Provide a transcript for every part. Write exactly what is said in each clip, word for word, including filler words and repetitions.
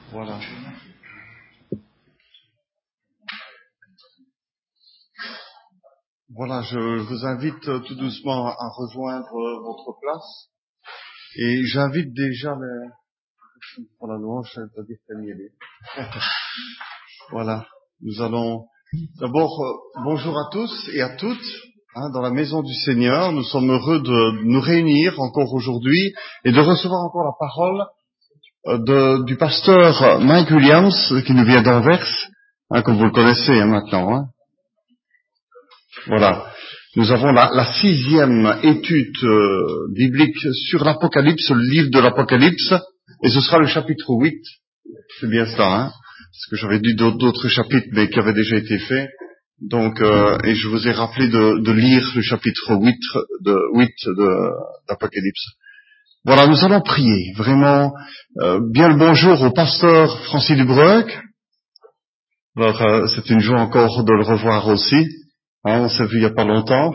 Voilà. Voilà, je vous invite tout doucement à rejoindre votre place. Et j'invite déjà les... Pour la louange, ça veut dire qu'elle y est. Voilà. Nous allons... D'abord, euh, bonjour à tous et à toutes. Hein, dans la maison du Seigneur, nous sommes heureux de nous réunir encore aujourd'hui et de recevoir encore la parole euh, de, du pasteur Mike Williams, qui nous vient d'Anvers, hein, comme vous le connaissez hein, maintenant. Hein. Voilà. Nous avons la, la sixième étude euh, biblique sur l'Apocalypse, le livre de l'Apocalypse, et ce sera le chapitre huit. C'est bien ça, hein, parce que j'avais dit d'autres, d'autres chapitres, mais qui avaient déjà été faits. Donc, euh, et je vous ai rappelé de, de lire le chapitre huit de, huit de, d'Apocalypse. Voilà, nous allons prier. Vraiment, euh, bien le bonjour au pasteur Francis Dubreuc. Alors, euh, c'est une joie encore de le revoir aussi. Hein, on s'est vu il n'y a pas longtemps.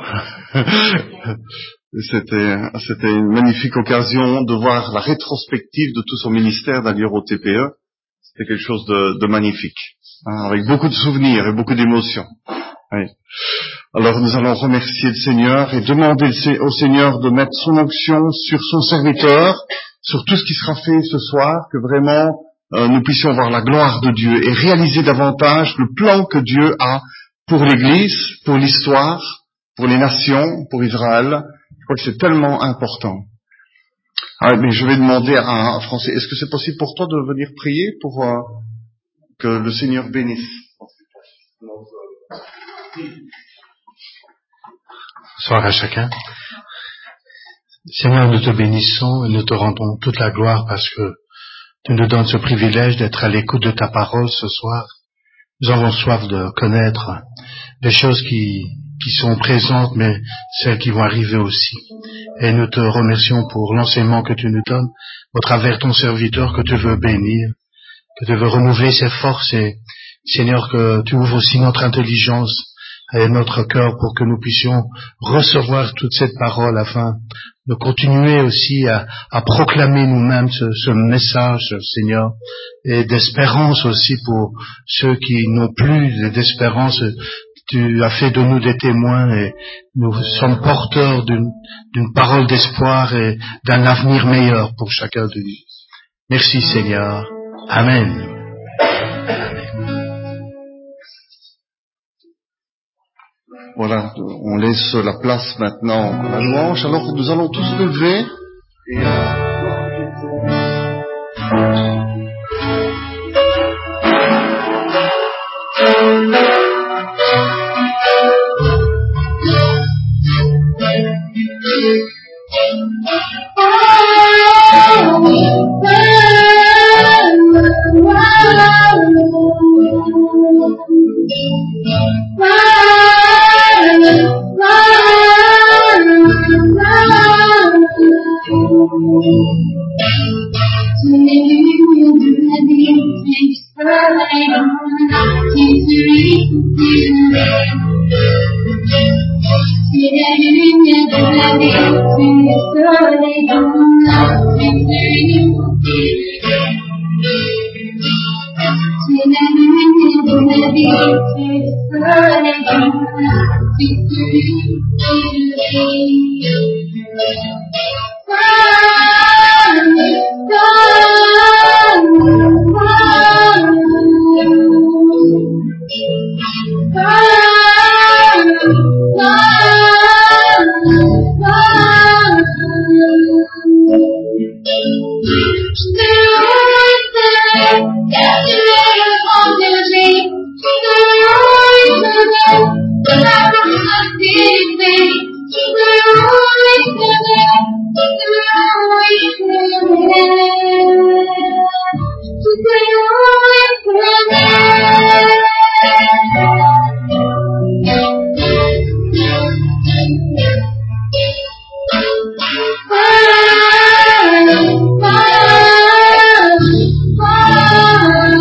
c'était, c'était une magnifique occasion de voir la rétrospective de tout son ministère d'ailleurs au T P E. C'était quelque chose de, de magnifique, hein, avec beaucoup de souvenirs et beaucoup d'émotions. Oui. Alors nous allons remercier le Seigneur et demander au Seigneur de mettre son onction sur son serviteur, sur tout ce qui sera fait ce soir, que vraiment euh, nous puissions voir la gloire de Dieu et réaliser davantage le plan que Dieu a pour l'Église, pour l'histoire, pour les nations, pour Israël. Je crois que c'est tellement important. Ah, mais je vais demander à Français, est-ce que c'est possible pour toi de venir prier pour euh, que le Seigneur bénisse? Bonsoir à chacun. Seigneur, nous te bénissons et nous te rendons toute la gloire parce que tu nous donnes ce privilège d'être à l'écoute de ta parole ce soir. Nous avons soif de connaître les choses qui, qui sont présentes, mais celles qui vont arriver aussi. Et nous te remercions pour l'enseignement que tu nous donnes au travers ton serviteur que tu veux bénir, que tu veux renouveler ses forces et, Seigneur, que tu ouvres aussi notre intelligence et notre cœur pour que nous puissions recevoir toute cette parole afin de continuer aussi à, à proclamer nous-mêmes ce, ce message, Seigneur, et d'espérance aussi pour ceux qui n'ont plus d'espérance. Tu as fait de nous des témoins et nous sommes porteurs d'une, d'une parole d'espoir et d'un avenir meilleur pour chacun de nous. Merci Seigneur. Amen. Voilà, on laisse la place maintenant à la louange. Alors nous allons tous lever et Bye.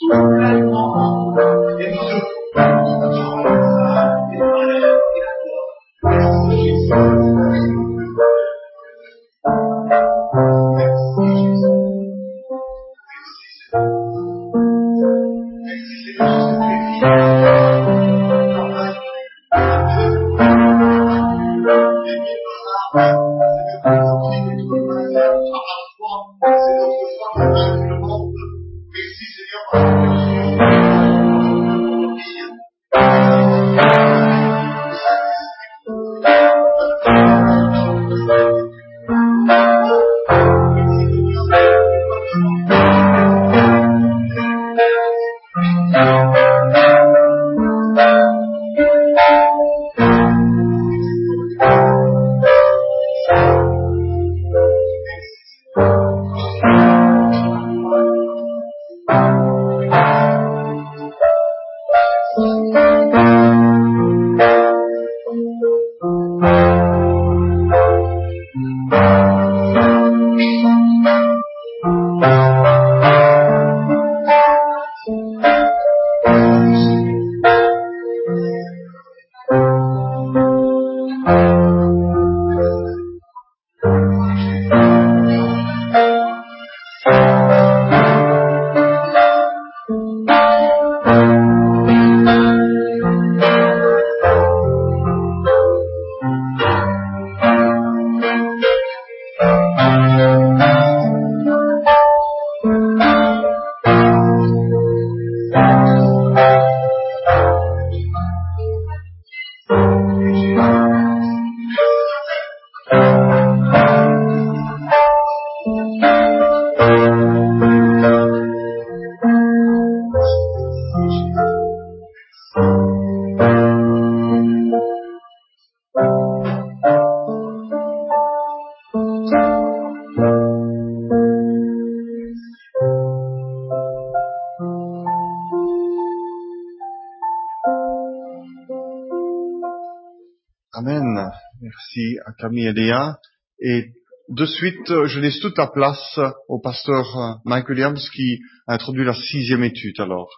Amen. Merci à Camille et Léa. Et de suite, je laisse toute la place au pasteur Mike Williams qui a introduit la sixième étude alors.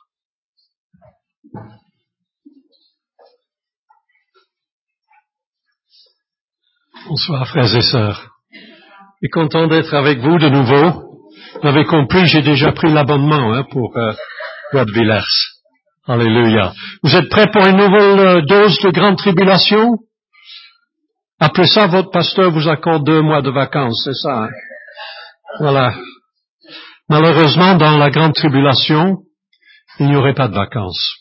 Bonsoir frères et sœurs. Je suis content d'être avec vous de nouveau. Vous avez compris, j'ai déjà pris l'abonnement hein, pour euh, Rod Villers. Alléluia. Vous êtes prêts pour une nouvelle euh, dose de grande tribulation? Après ça, votre pasteur vous accorde deux mois de vacances, c'est ça? Hein? Voilà. Malheureusement, dans la grande tribulation, il n'y aurait pas de vacances.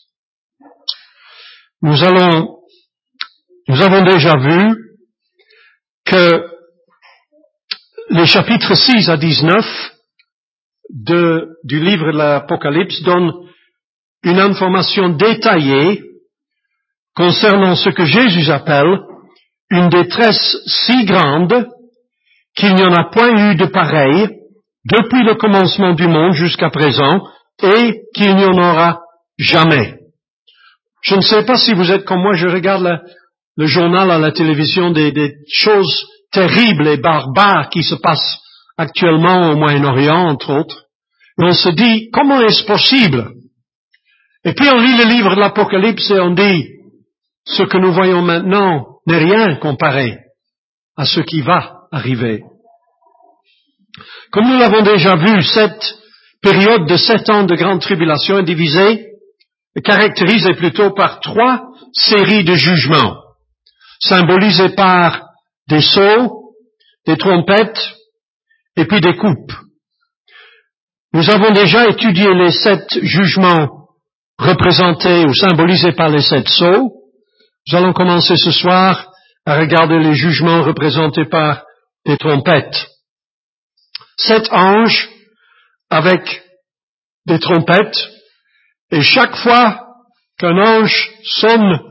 Nous allons, nous avons déjà vu que les chapitres six à dix-neuf de, du livre de l'Apocalypse donnent une information détaillée concernant ce que Jésus appelle une détresse si grande qu'il n'y en a point eu de pareil depuis le commencement du monde jusqu'à présent et qu'il n'y en aura jamais. Je ne sais pas si vous êtes comme moi, je regarde la, le journal à la télévision des, des choses terribles et barbares qui se passent actuellement au Moyen-Orient, entre autres. Et on se dit, comment est-ce possible? Et puis on lit le livre de l'Apocalypse et on dit, ce que nous voyons maintenant n'est rien comparé à ce qui va arriver. Comme nous l'avons déjà vu, cette période de sept ans de grande tribulation est divisée, est caractérisée plutôt par trois séries de jugements, symbolisées par des sceaux, des trompettes et puis des coupes. Nous avons déjà étudié les sept jugements représentés ou symbolisés par les sept sceaux. Nous allons commencer ce soir à regarder les jugements représentés par des trompettes. Sept anges avec des trompettes, et chaque fois qu'un ange sonne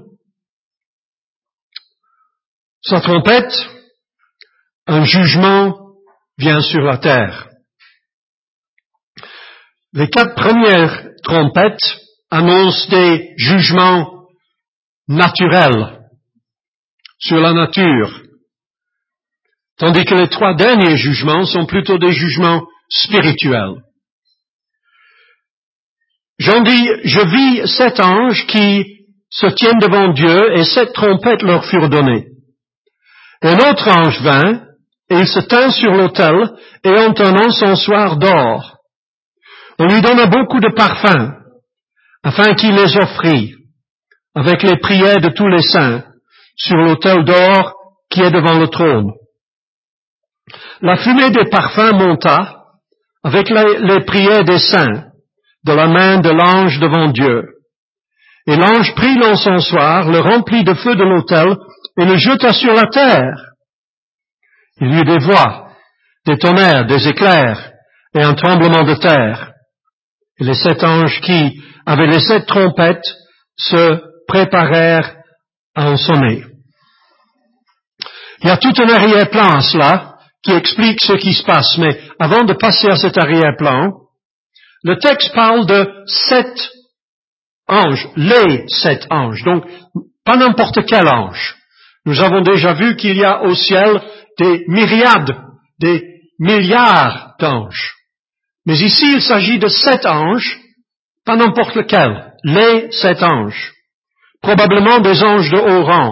sa trompette, un jugement vient sur la terre. Les quatre premières trompettes annoncent des jugements naturels sur la nature, tandis que les trois derniers jugements sont plutôt des jugements spirituels. Je Jean dit, je vis sept anges qui se tiennent devant Dieu et sept trompettes leur furent données. Et un autre ange vint et il se tint sur l'autel et en un encensoir d'or. On lui donna beaucoup de parfums afin qu'il les offrît avec les prières de tous les saints sur l'autel d'or qui est devant le trône. La fumée des parfums monta avec les, les prières des saints de la main de l'ange devant Dieu. Et l'ange prit l'encensoir, le remplit de feu de l'autel et le jeta sur la terre. Il y eut des voix, des tonnerres, des éclairs et un tremblement de terre. Et les sept anges qui avaient les sept trompettes se préparèrent à en sonner. Il y a tout un arrière-plan à cela qui explique ce qui se passe, mais avant de passer à cet arrière-plan, le texte parle de sept anges, les sept anges, donc pas n'importe quel ange. Nous avons déjà vu qu'il y a au ciel des myriades, des milliards d'anges. Mais ici, il s'agit de sept anges, pas n'importe lequel, les sept anges. Probablement des anges de haut rang.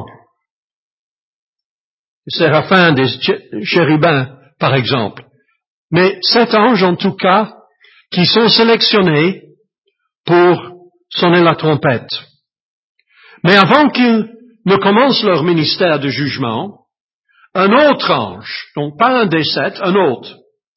Des séraphins, des chérubins, par exemple. Mais sept anges, en tout cas, qui sont sélectionnés pour sonner la trompette. Mais avant qu'ils ne commencent leur ministère de jugement, un autre ange, donc pas un des sept, un autre,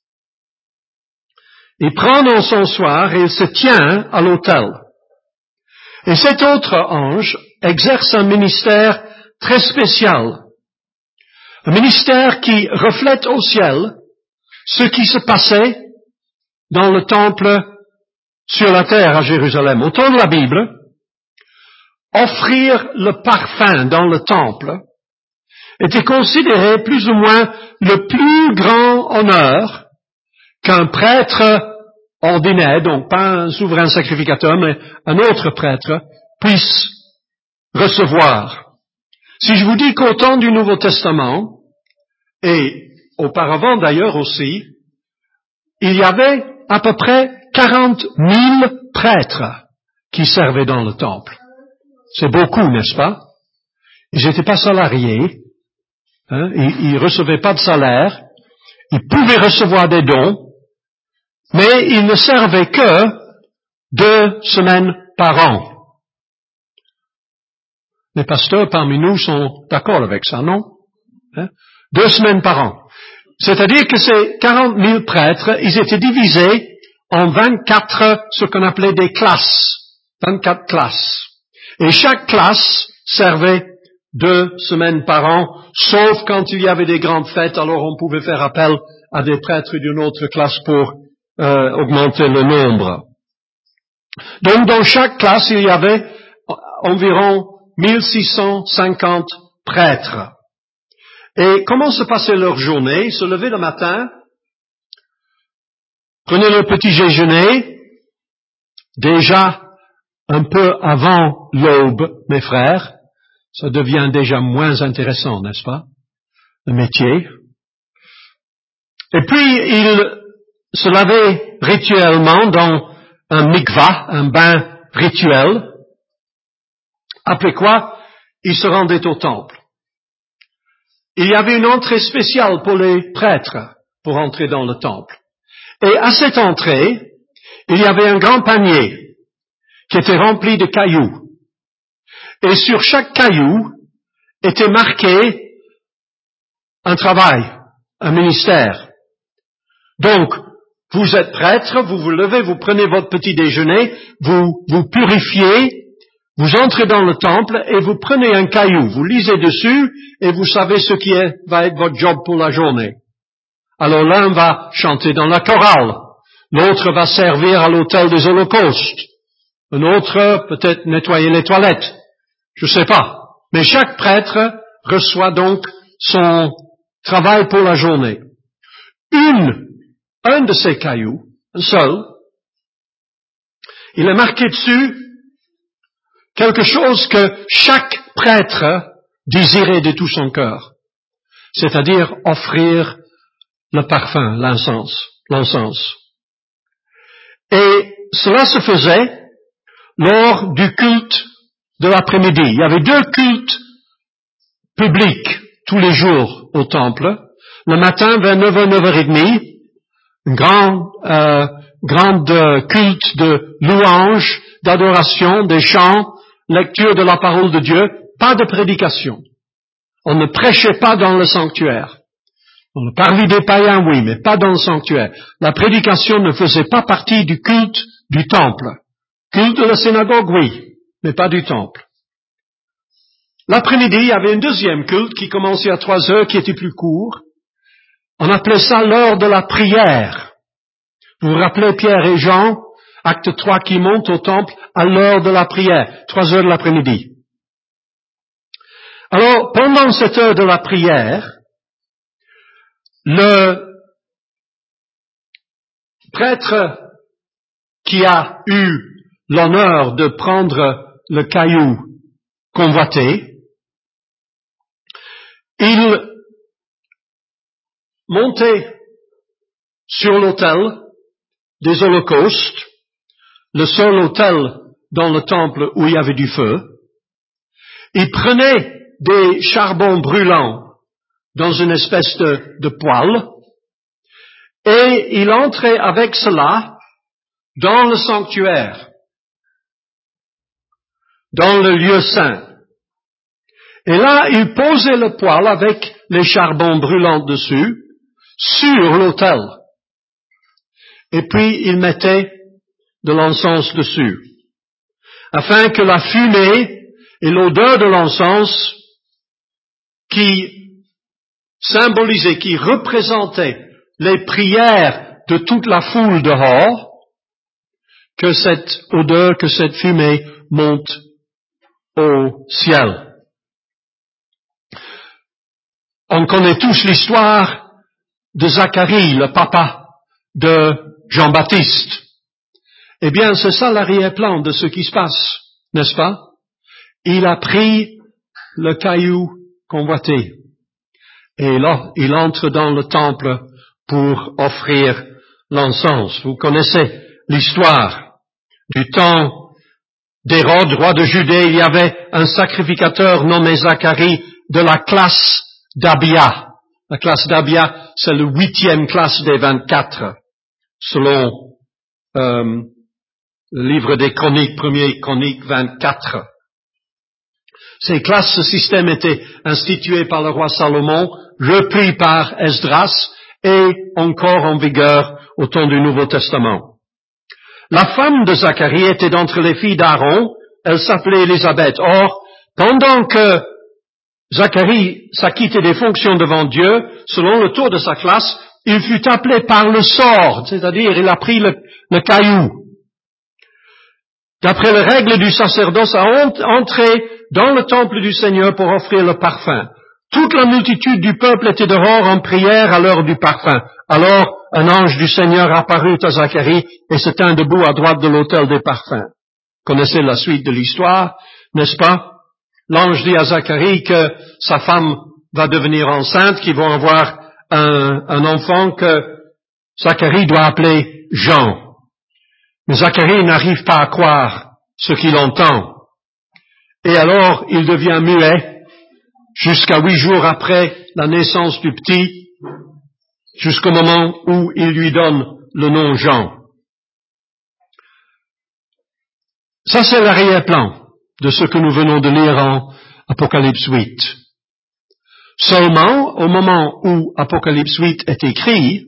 il prend dans son soir et il se tient à l'autel. Et cet autre ange exerce un ministère très spécial, un ministère qui reflète au ciel ce qui se passait dans le temple sur la terre à Jérusalem. Au temps de la Bible, offrir le parfum dans le temple était considéré plus ou moins le plus grand honneur qu'un prêtre ordinaire, donc pas un souverain sacrificateur, mais un autre prêtre, puisse recevoir. Si je vous dis qu'au temps du Nouveau Testament, et auparavant d'ailleurs aussi, il y avait à peu près quarante mille prêtres qui servaient dans le temple. C'est beaucoup, n'est-ce pas? Ils n'étaient pas salariés, hein? Ils ne recevaient pas de salaire, ils pouvaient recevoir des dons, mais ils ne servaient que deux semaines par an. Les pasteurs parmi nous sont d'accord avec ça, non? Hein? Deux semaines par an. C'est-à-dire que ces quarante mille prêtres, ils étaient divisés en vingt-quatre, ce qu'on appelait des classes. vingt-quatre classes. Et chaque classe servait deux semaines par an, sauf quand il y avait des grandes fêtes, alors on pouvait faire appel à des prêtres d'une autre classe pour euh, augmenter le nombre. Donc dans chaque classe, il y avait environ mille six cent cinquante prêtres. Et comment se passait leur journée? Ils se levaient le matin, prenaient leur petit déjeuner, déjà un peu avant l'aube, mes frères, ça devient déjà moins intéressant, n'est-ce pas? Le métier. Et puis, ils se lavaient rituellement dans un mikvah, un bain rituel, après quoi, ils se rendaient au temple. Il y avait une entrée spéciale pour les prêtres pour entrer dans le temple. Et à cette entrée, il y avait un grand panier qui était rempli de cailloux. Et sur chaque caillou était marqué un travail, un ministère. Donc, vous êtes prêtre, vous vous levez, vous prenez votre petit déjeuner, vous vous purifiez, vous entrez dans le temple et vous prenez un caillou, vous lisez dessus et vous savez ce qui est, va être votre job pour la journée. Alors l'un va chanter dans la chorale, l'autre va servir à l'autel des holocaustes, un autre peut-être nettoyer les toilettes, je sais pas. Mais chaque prêtre reçoit donc son travail pour la journée. Une, un de ces cailloux, un seul, il est marqué dessus quelque chose que chaque prêtre désirait de tout son cœur, c'est-à-dire offrir le parfum, l'encens, l'encens. Et cela se faisait lors du culte de l'après-midi. Il y avait deux cultes publics tous les jours au temple. Le matin vers neuf heures, neuf heures trente, un grand, euh, grand euh, culte de louange, d'adoration, des chants, lecture de la parole de Dieu, pas de prédication. On ne prêchait pas dans le sanctuaire. On parlait des païens, oui, mais pas dans le sanctuaire. La prédication ne faisait pas partie du culte du temple. Culte de la synagogue, oui, mais pas du temple. L'après-midi, il y avait un deuxième culte qui commençait à trois heures, qui était plus court. On appelait ça l'heure de la prière. Vous vous rappelez Pierre et Jean, acte trois, qui montent au temple à l'heure de la prière, trois heures de l'après-midi. Alors, pendant cette heure de la prière, le prêtre qui a eu l'honneur de prendre le caillou convoité, il montait sur l'autel des holocaustes, le seul autel dans le temple où il y avait du feu. Il prenait des charbons brûlants dans une espèce de, de poêle, et il entrait avec cela dans le sanctuaire, dans le lieu saint. Et là, il posait le poêle avec les charbons brûlants dessus, sur l'autel. Et puis, il mettait de l'encens dessus, afin que la fumée et l'odeur de l'encens qui symbolisait, qui représentait les prières de toute la foule dehors, que cette odeur, que cette fumée monte au ciel. On connaît tous l'histoire de Zacharie, le papa de Jean-Baptiste. Eh bien, c'est ça l'arrière-plan de ce qui se passe, n'est-ce pas? Il a pris le caillou convoité. Et là, il entre dans le temple pour offrir l'encens. Vous connaissez l'histoire du temps d'Hérode, roi de Judée. Il y avait un sacrificateur nommé Zacharie de la classe d'Abia. La classe d'Abia, c'est le huitième classe des vingt-quatre, selon euh, le livre des Chroniques, premier Chronique vingt-quatre. Ces classes, ce système était institué par le roi Salomon, repris par Esdras et encore en vigueur au temps du Nouveau Testament. La femme de Zacharie était d'entre les filles d'Aaron, elle s'appelait Élisabeth. Or, pendant que Zacharie s'acquittait des fonctions devant Dieu, selon le tour de sa classe, il fut appelé par le sort, c'est-à-dire il a pris le, le caillou. D'après les règles du sacerdoce, à entrer dans le temple du Seigneur pour offrir le parfum. Toute la multitude du peuple était dehors en prière à l'heure du parfum. Alors, un ange du Seigneur apparut à Zacharie et se tint debout à droite de l'autel des parfums. Connaissez la suite de l'histoire, n'est-ce pas? L'ange dit à Zacharie que sa femme va devenir enceinte, qu'ils vont avoir un, un enfant que Zacharie doit appeler Jean. Mais Zacharie n'arrive pas à croire ce qu'il entend. Et alors, il devient muet jusqu'à huit jours après la naissance du petit, jusqu'au moment où il lui donne le nom Jean. Ça, c'est l'arrière-plan de ce que nous venons de lire en Apocalypse huit. Seulement, au moment où Apocalypse huit est écrit,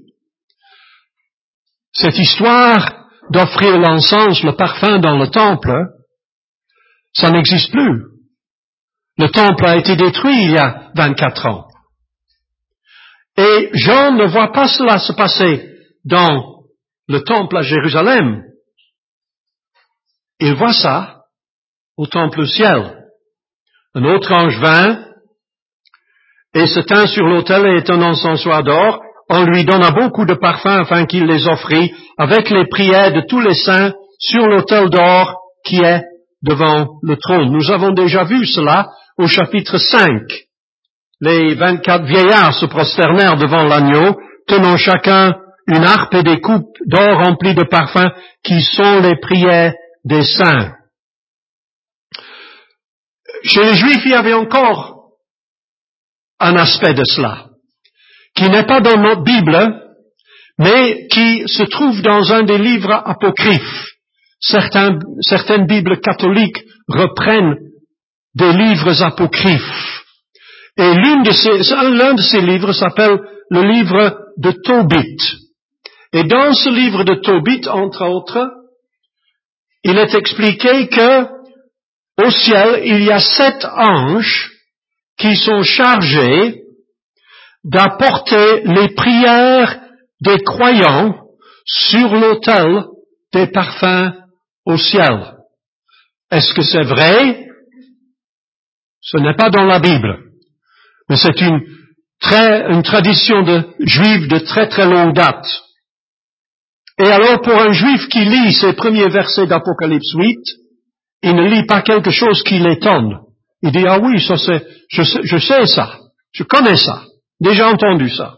cette histoire d'offrir l'encens, le parfum dans le temple, ça n'existe plus. Le temple a été détruit il y a vingt-quatre ans. Et Jean ne voit pas cela se passer dans le temple à Jérusalem. Il voit ça au temple au ciel. Un autre ange vint et se tint sur l'autel et est un encensoir d'or. On lui donna beaucoup de parfums afin qu'il les offrit avec les prières de tous les saints sur l'autel d'or qui est devant le trône. Nous avons déjà vu cela au chapitre cinq. Les vingt-quatre vieillards se prosternèrent devant l'agneau, tenant chacun une harpe et des coupes d'or remplies de parfums qui sont les prières des saints. chez les Juifs, il y avait encore un aspect de cela, qui n'est pas dans notre Bible, mais qui se trouve dans un des livres apocryphes. Certains, certaines Bibles catholiques reprennent des livres apocryphes. Et l'une de ces, l'un de ces livres s'appelle le livre de Tobit. Et dans ce livre de Tobit, entre autres, il est expliqué que au ciel, il y a sept anges qui sont chargés d'apporter les prières des croyants sur l'autel des parfums au ciel. Est-ce que c'est vrai? Ce n'est pas dans la Bible, mais c'est une, très, une tradition de juive de très très longue date. Et alors pour un juif qui lit ces premiers versets d'Apocalypse huit, il ne lit pas quelque chose qui l'étonne. Il dit, ah oui, ça c'est, je sais, je sais ça, je connais ça, déjà entendu ça.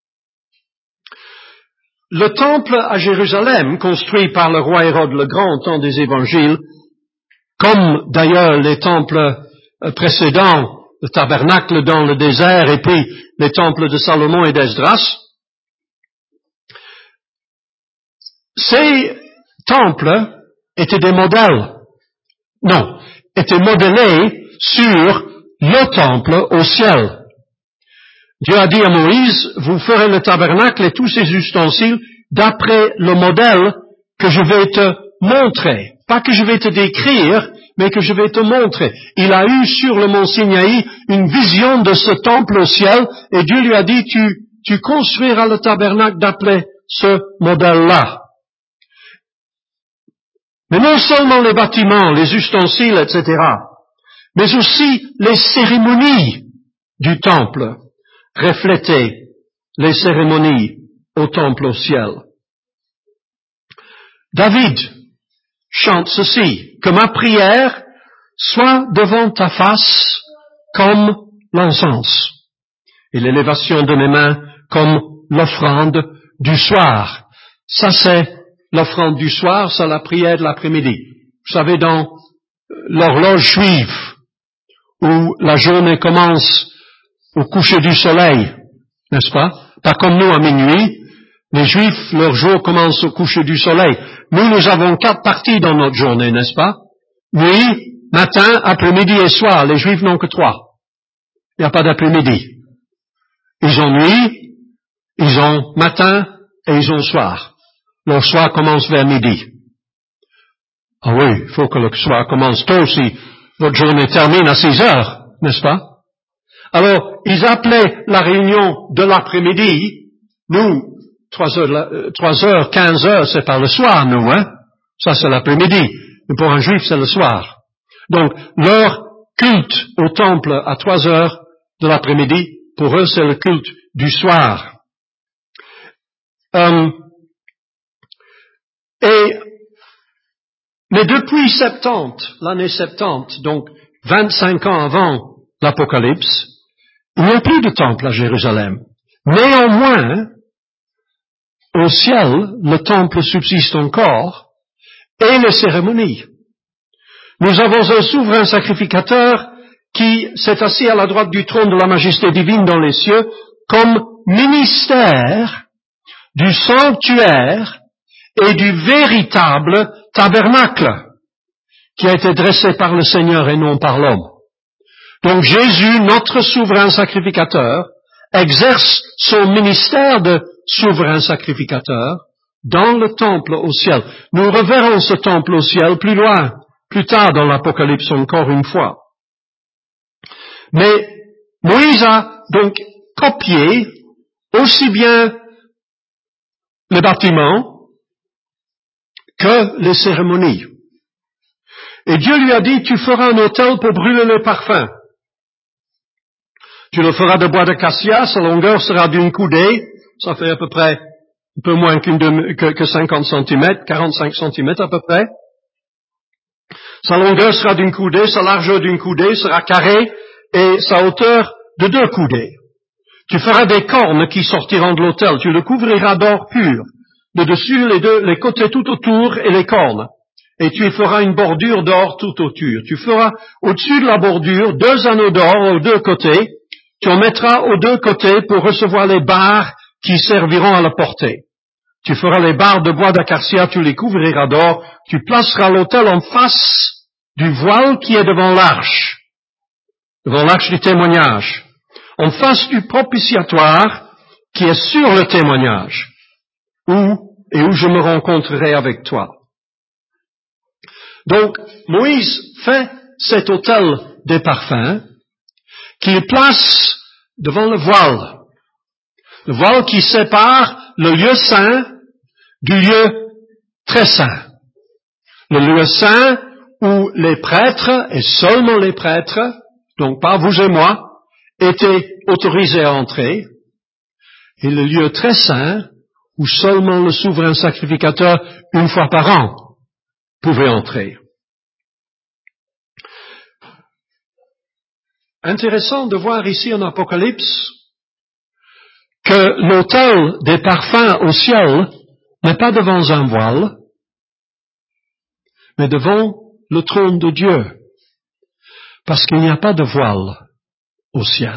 Le temple à Jérusalem, construit par le roi Hérode le Grand au temps des évangiles, comme d'ailleurs les temples précédents, le tabernacle dans le désert et puis les temples de Salomon et d'Esdras, ces temples étaient des modèles, non, étaient modélés sur le temple au ciel. Dieu a dit à Moïse, vous ferez le tabernacle et tous ses ustensiles d'après le modèle que je vais te montrer. Pas que je vais te décrire, mais que je vais te montrer. Il a eu sur le mont Sinaï une vision de ce temple au ciel et Dieu lui a dit, tu, tu construiras le tabernacle d'après ce modèle-là. Mais non seulement les bâtiments, les ustensiles, et cetera, mais aussi les cérémonies du temple reflétaient les cérémonies au temple au ciel. David chante ceci, que ma prière soit devant ta face comme l'encens, et l'élévation de mes mains comme l'offrande du soir. Ça c'est l'offrande du soir, c'est la prière de l'après-midi. Vous savez, dans l'horloge juive, où la journée commence au coucher du soleil, n'est-ce pas? Pas comme nous à minuit. Les Juifs, leur jour commence au coucher du soleil. Nous, nous avons quatre parties dans notre journée, n'est-ce pas? Nuit, matin, après-midi et soir. Les Juifs n'ont que trois. Il n'y a pas d'après-midi. Ils ont nuit, ils ont matin et ils ont soir. Leur soir commence vers midi. Ah oui, il faut que le soir commence tôt si votre journée termine à six heures, n'est-ce pas? Alors, ils appelaient la réunion de l'après-midi, nous, trois heures, trois heures, quinze heures, c'est par le soir, nous, hein? Ça, c'est l'après-midi. Mais pour un juif, c'est le soir. Donc, leur culte au temple à trois heures de l'après-midi, pour eux, c'est le culte du soir. Euh, et, mais depuis septante, l'année septante, donc vingt-cinq ans avant l'Apocalypse, il n'y a plus de temple à Jérusalem. Néanmoins, au ciel, le temple subsiste encore, et les cérémonies. Nous avons un souverain sacrificateur qui s'est assis à la droite du trône de la majesté divine dans les cieux, comme ministère du sanctuaire et du véritable tabernacle, qui a été dressé par le Seigneur et non par l'homme. Donc Jésus, notre souverain sacrificateur, exerce son ministère de souverain sacrificateur dans le temple au ciel. Nous reverrons ce temple au ciel plus loin, plus tard dans l'Apocalypse encore une fois. Mais Moïse a donc copié aussi bien les bâtiments que les cérémonies. Et Dieu lui a dit, tu feras un autel pour brûler les parfums. Tu le feras de bois de cassia, sa longueur sera d'une coudée, ça fait à peu près un peu moins qu'une demi, que, que cinquante centimètres, quarante-cinq centimètres à peu près. Sa longueur sera d'une coudée, sa largeur d'une coudée sera carrée et sa hauteur de deux coudées. Tu feras des cornes qui sortiront de l'autel, tu le couvriras d'or pur, de dessus les deux, les côtés tout autour et les cornes. et tu y feras une bordure d'or tout autour. Tu feras au-dessus de la bordure deux anneaux d'or aux deux côtés. Tu en mettras aux deux côtés pour recevoir les barres qui serviront à la porter. Tu feras les barres de bois d'acacia, tu les couvriras d'or. Tu placeras l'autel en face du voile qui est devant l'arche, devant l'arche du témoignage, en face du propitiatoire qui est sur le témoignage, où et où je me rencontrerai avec toi. Donc, Moïse fait cet autel des parfums qu'il place devant le voile. Le voile qui sépare le lieu saint du lieu très saint. Le lieu saint où les prêtres, et seulement les prêtres, donc pas vous et moi, étaient autorisés à entrer, et le lieu très saint où seulement le souverain sacrificateur, une fois par an, pouvait entrer. Intéressant de voir ici en Apocalypse que l'autel des parfums au ciel n'est pas devant un voile, mais devant le trône de Dieu, parce qu'il n'y a pas de voile au ciel.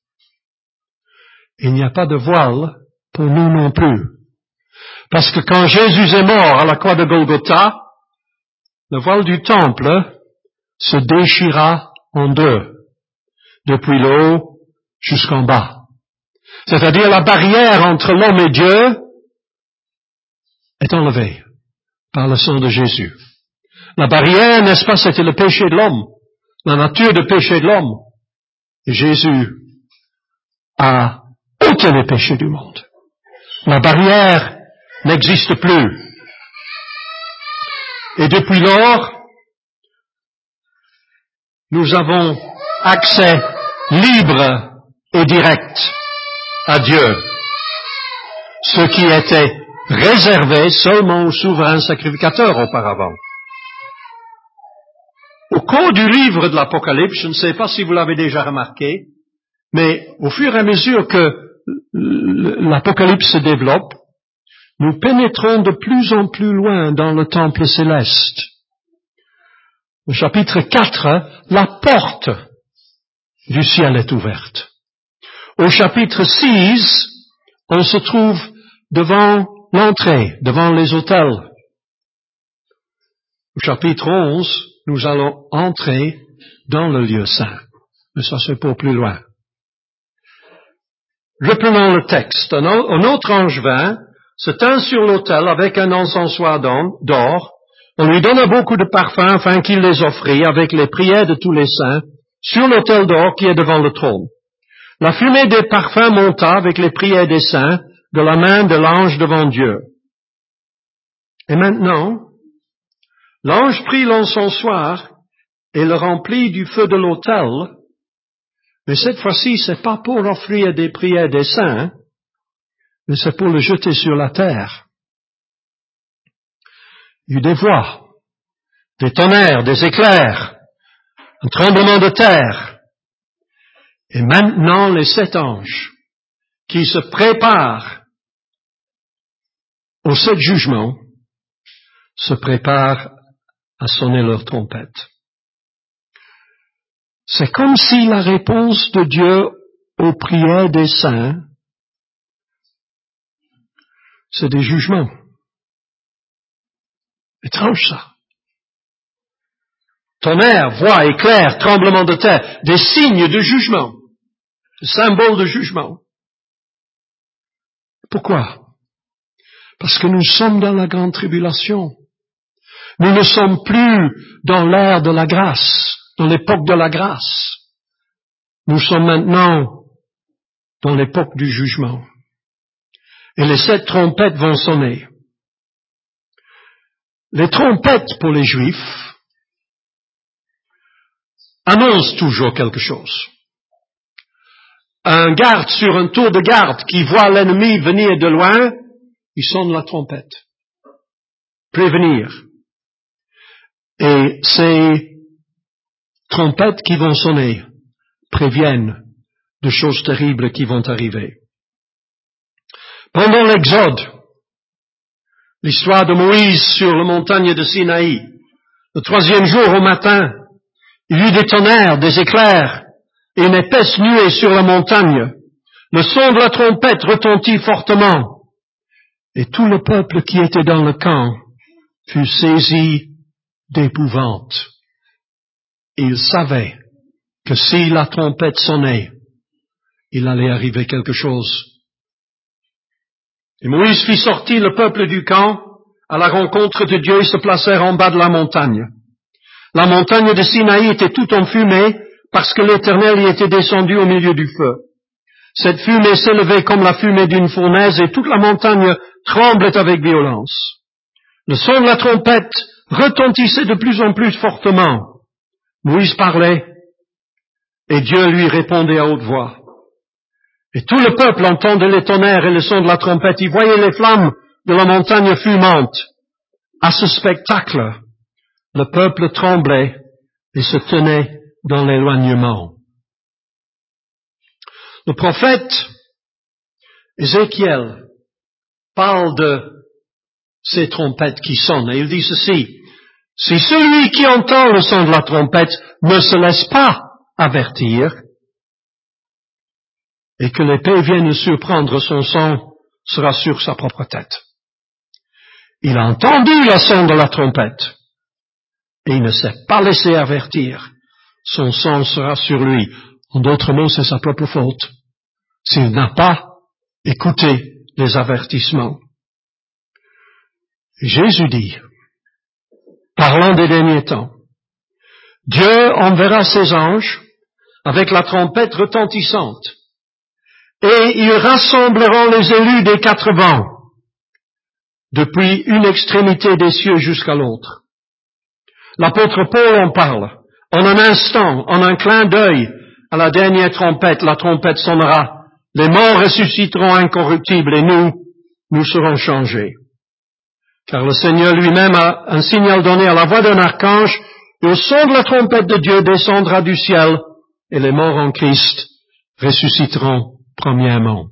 Il n'y a pas de voile pour nous non plus. Parce que quand Jésus est mort à la croix de Golgotha, le voile du temple se déchira en deux, depuis le haut jusqu'en bas. C'est-à-dire la barrière entre l'homme et Dieu est enlevée par le sang de Jésus. La barrière, n'est-ce pas, c'était le péché de l'homme, la nature de péché de l'homme. Et Jésus a ôté les péchés du monde. La barrière n'existe plus. Et depuis lors, nous avons accès libre et direct à Dieu, ce qui était réservé seulement au souverain sacrificateur auparavant. Au cours du livre de l'Apocalypse, je ne sais pas si vous l'avez déjà remarqué, mais au fur et à mesure que l'Apocalypse se développe, nous pénétrons de plus en plus loin dans le temple céleste. Au chapitre quatre, la porte du ciel est ouverte. Au chapitre six, on se trouve devant l'entrée, devant les autels. Au chapitre onze, nous allons entrer dans le lieu saint. Mais ça, c'est pour plus loin. Reprenons le texte. Un autre ange vint, se tint sur l'autel avec un encensoir d'or. On lui donna beaucoup de parfums afin qu'il les offrit avec les prières de tous les saints sur l'autel d'or qui est devant le trône. La fumée des parfums monta avec les prières des saints de la main de l'ange devant Dieu. Et maintenant, l'ange prit l'encensoir et le remplit du feu de l'autel, mais cette fois-ci, c'est pas pour offrir des prières des saints, mais c'est pour le jeter sur la terre. Il y eut des voix, des tonnerres, des éclairs, un tremblement de terre. Et maintenant, les sept anges qui se préparent aux sept jugements se préparent à sonner leur trompette. C'est comme si la réponse de Dieu aux prières des saints, c'est des jugements. Étrange ça. Tonnerre, voix, éclair, tremblement de terre, des signes de jugement, des symboles de jugement. Pourquoi? Parce que nous sommes dans la grande tribulation. Nous ne sommes plus dans l'ère de la grâce, dans l'époque de la grâce. Nous sommes maintenant dans l'époque du jugement. Et les sept trompettes vont sonner. Les trompettes pour les Juifs annoncent toujours quelque chose. Un garde sur un tour de garde qui voit l'ennemi venir de loin, il sonne la trompette. Prévenir. Et ces trompettes qui vont sonner préviennent de choses terribles qui vont arriver. Pendant l'Exode, l'histoire de Moïse sur la montagne de Sinaï, Le troisième jour au matin, il y eut des tonnerres, des éclairs et une épaisse nuée sur la montagne. Le son de la trompette retentit fortement et tout le peuple qui était dans le camp fut saisi d'épouvante. Il savait que si la trompette sonnait, il allait arriver quelque chose. Et Moïse fit sortir le peuple du camp à la rencontre de Dieu. Ils se placèrent en bas de la montagne. La montagne de Sinaï était toute en fumée parce que l'Éternel y était descendu au milieu du feu. Cette fumée s'élevait comme la fumée d'une fournaise et toute la montagne tremblait avec violence. Le son de la trompette retentissait de plus en plus fortement. Moïse parlait et Dieu lui répondait à haute voix. Et tout le peuple entendait les tonnerres et le son de la trompette. Il voyait les flammes de la montagne fumante. À ce spectacle, le peuple tremblait et se tenait dans l'éloignement. Le prophète Ézéchiel parle de ces trompettes qui sonnent et il dit ceci: si celui qui entend le son de la trompette ne se laisse pas avertir et que l'épée vienne surprendre, son sang sera sur sa propre tête. Il a entendu le son de la trompette et il ne s'est pas laissé avertir. Son sang sera sur lui. En d'autres mots, c'est sa propre faute s'il n'a pas écouté les avertissements. Jésus dit, parlant des derniers temps, Dieu enverra ses anges avec la trompette retentissante et ils rassembleront les élus des quatre vents depuis une extrémité des cieux jusqu'à l'autre. L'apôtre Paul en parle. En un instant, en un clin d'œil, à la dernière trompette, la trompette sonnera. Les morts ressusciteront incorruptibles et nous, nous serons changés. Car le Seigneur lui-même a un signal donné à la voix d'un archange et au son de la trompette de Dieu descendra du ciel et les morts en Christ ressusciteront premièrement.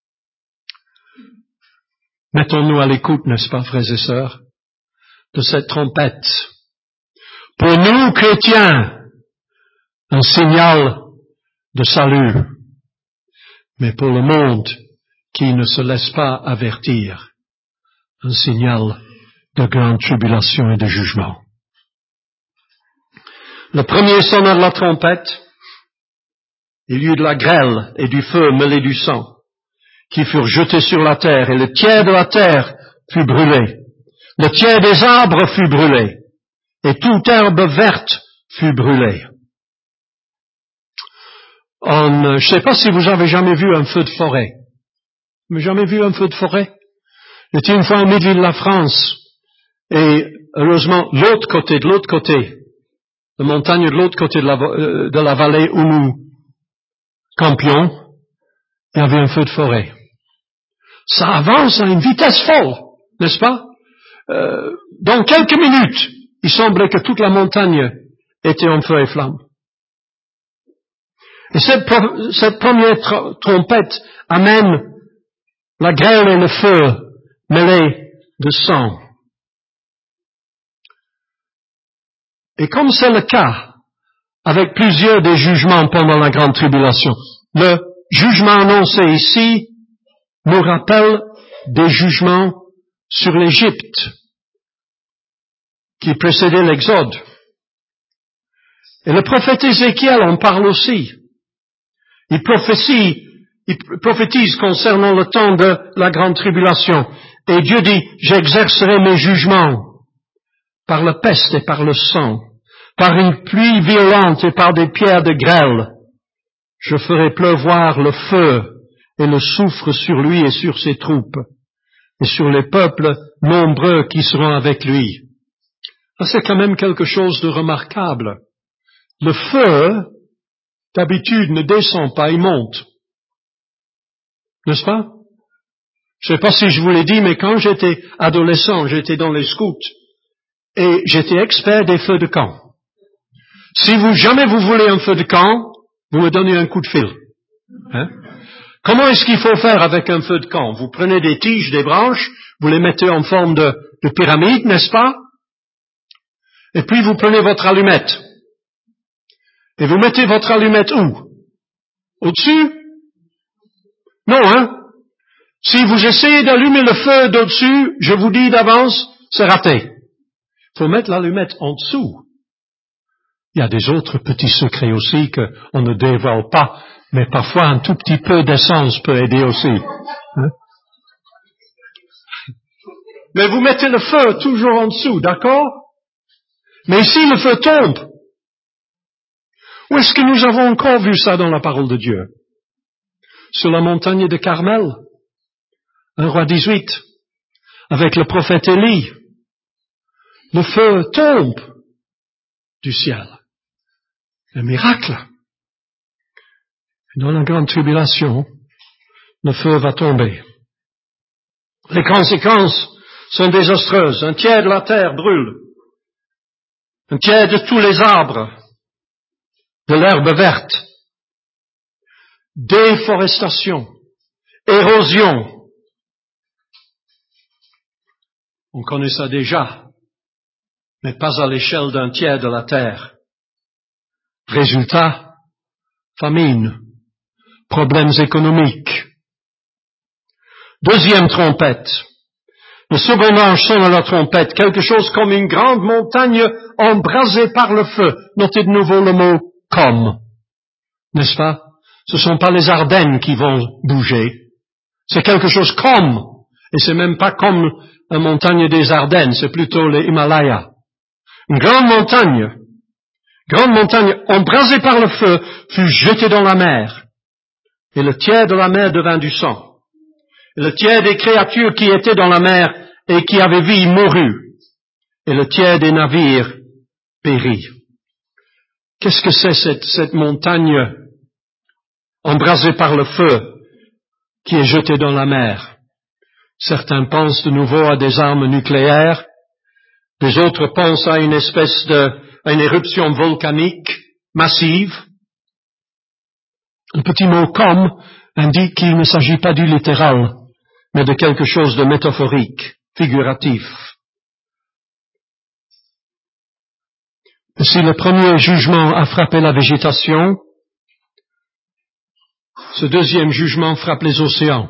Mettons-nous à l'écoute, n'est-ce pas, frères et sœurs, de cette trompette. Pour nous, chrétiens, un signal de salut, mais pour le monde qui ne se laisse pas avertir, un signal de grande tribulation et de jugement. Le premier sonna de la trompette, il y eut de la grêle et du feu mêlé du sang, qui furent jetés sur la terre, et le tiers de la terre fut brûlé. Le tiers des arbres fut brûlé, et toute herbe verte fut brûlée. On, je ne sais pas si vous avez jamais vu un feu de forêt. Vous n'avez jamais vu un feu de forêt? J'étais une fois au milieu de la France, et heureusement, l'autre côté, de l'autre côté, la montagne de l'autre côté de la, de la vallée où nous campions, il y avait un feu de forêt. Ça avance à une vitesse folle, n'est-ce pas? Euh, dans quelques minutes, il semblait que toute la montagne était en feu et flamme. Et cette, cette première tr- trompette amène la grêle et le feu mêlés de sang. Et comme c'est le cas avec plusieurs des jugements pendant la grande tribulation, le jugement annoncé ici nous rappelle des jugements sur l'Égypte qui précédaient l'Exode. Et le prophète Ézéchiel en parle aussi. Il prophétise, il prophétise concernant le temps de la grande tribulation. Et Dieu dit, j'exercerai mes jugements par la peste et par le sang, par une pluie violente et par des pierres de grêle. Je ferai pleuvoir le feu et le soufre sur lui et sur ses troupes, et sur les peuples nombreux qui seront avec lui. Ça, c'est quand même quelque chose de remarquable. Le feu, d'habitude, ne descend pas, il monte. N'est-ce pas? Je ne sais pas si je vous l'ai dit, mais quand j'étais adolescent, j'étais dans les scouts, et j'étais expert des feux de camp. Si vous, jamais vous voulez un feu de camp, vous me donnez un coup de fil. Hein? Comment est-ce qu'il faut faire avec un feu de camp? Vous prenez des tiges, des branches, vous les mettez en forme de, de pyramide, n'est-ce pas? Et puis vous prenez votre allumette. Et vous mettez votre allumette où? Au-dessus? Non, hein? Si vous essayez d'allumer le feu d'au-dessus, je vous dis d'avance, c'est raté. Il faut mettre l'allumette en dessous. Il y a des autres petits secrets aussi qu'on ne dévoile pas, mais parfois un tout petit peu d'essence peut aider aussi. Hein? Mais vous mettez le feu toujours en dessous, d'accord? Mais si le feu tombe, où est-ce que nous avons encore vu ça dans la parole de Dieu? Sur la montagne de Carmel, un roi dix-huit, avec le prophète Élie, le feu tombe du ciel. Un miracle. Dans la grande tribulation, le feu va tomber. Les conséquences sont désastreuses. Un tiers de la terre brûle. Un tiers de tous les arbres, de l'herbe verte. Déforestation, érosion. On connaît ça déjà, mais pas à l'échelle d'un tiers de la terre. Résultat, famine, problèmes économiques. Deuxième trompette. Le second ange sonne à la trompette, quelque chose comme une grande montagne embrasée par le feu. Notez de nouveau le mot « comme », n'est-ce pas? Ce ne sont pas les Ardennes qui vont bouger. C'est quelque chose comme, et c'est même pas comme la montagne des Ardennes, c'est plutôt les Himalayas. Une grande montagne, grande montagne embrasée par le feu, fut jetée dans la mer. Et le tiers de la mer devint du sang. Et le tiers des créatures qui étaient dans la mer et qui avaient vie mourut. Et le tiers des navires périt. Qu'est-ce que c'est cette, cette montagne embrasée par le feu qui est jetée dans la mer? Certains pensent de nouveau à des armes nucléaires. Les autres pensent à une espèce de, à une éruption volcanique massive. Un petit mot « comme » indique qu'il ne s'agit pas du littéral, mais de quelque chose de métaphorique, figuratif. Et si le premier jugement a frappé la végétation, ce deuxième jugement frappe les océans.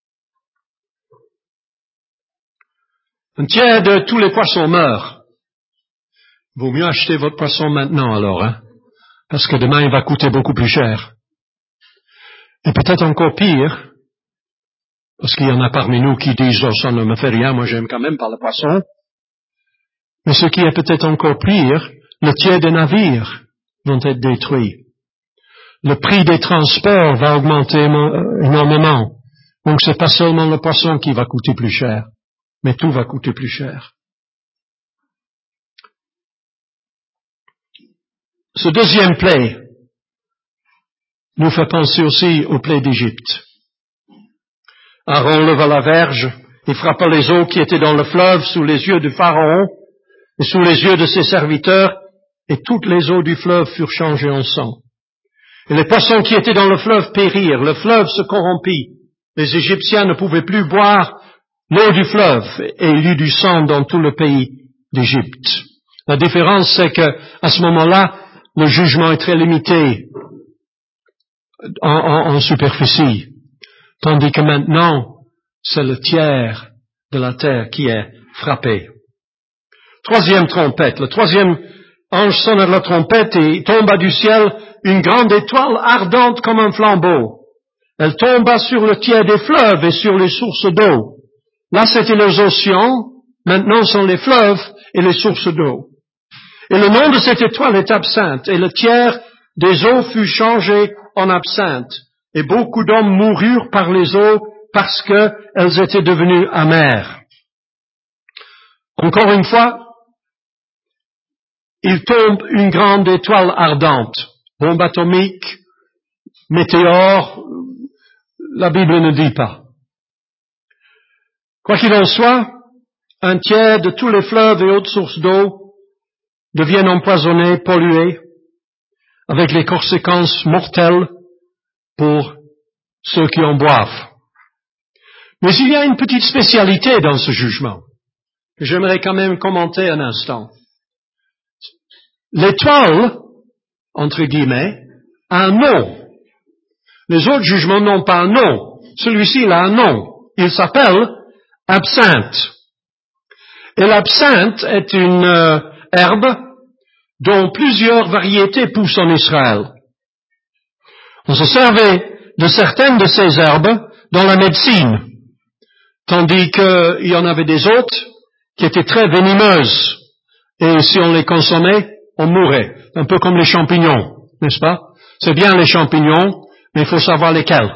Un tiers de tous les poissons meurent. Vaut mieux acheter votre poisson maintenant alors, hein, parce que demain il va coûter beaucoup plus cher. Et peut-être encore pire, parce qu'il y en a parmi nous qui disent « Oh, ça ne me fait rien, moi j'aime quand même pas le poisson ». Mais ce qui est peut-être encore pire, le tiers des navires vont être détruits. Le prix des transports va augmenter énormément. Donc c'est pas seulement le poisson qui va coûter plus cher, mais tout va coûter plus cher. Ce deuxième plaie nous fait penser aussi aux plaies d'Égypte. Aaron leva la verge et frappa les eaux qui étaient dans le fleuve sous les yeux du Pharaon et sous les yeux de ses serviteurs, et toutes les eaux du fleuve furent changées en sang. Et les poissons qui étaient dans le fleuve périrent, le fleuve se corrompit. Les Égyptiens ne pouvaient plus boire l'eau du fleuve, et il y eut du sang dans tout le pays d'Égypte. La différence, c'est que, à ce moment-là, le jugement est très limité en, en, en superficie, tandis que maintenant, c'est le tiers de la terre qui est frappé. Troisième trompette. Le troisième ange sonne à la trompette et tomba du ciel une grande étoile ardente comme un flambeau. Elle tomba sur le tiers des fleuves et sur les sources d'eau. Là, c'était les océans. Maintenant, sont les fleuves et les sources d'eau. Et le nom de cette étoile est absinthe. Et le tiers des eaux fut changé en absinthe. Et beaucoup d'hommes moururent par les eaux parce qu'elles étaient devenues amères. Encore une fois, il tombe une grande étoile ardente, bombe atomique, météore, la Bible ne dit pas. Quoi qu'il en soit, un tiers de tous les fleuves et autres sources d'eau deviennent empoisonnés, pollués, avec les conséquences mortelles pour ceux qui en boivent. Mais il y a une petite spécialité dans ce jugement, que j'aimerais quand même commenter un instant. l'étoile, entre guillemets, a un nom. Les autres jugements n'ont pas un nom. Celui-ci, il a un nom. Il s'appelle absinthe. Et l'absinthe est une euh, herbe dont plusieurs variétés poussent en Israël. On se servait de certaines de ces herbes dans la médecine, tandis qu'il y en avait des autres qui étaient très venimeuses. Et si on les consommait, on mourait. Un peu comme les champignons, n'est-ce pas? C'est bien les champignons, mais il faut savoir lesquels.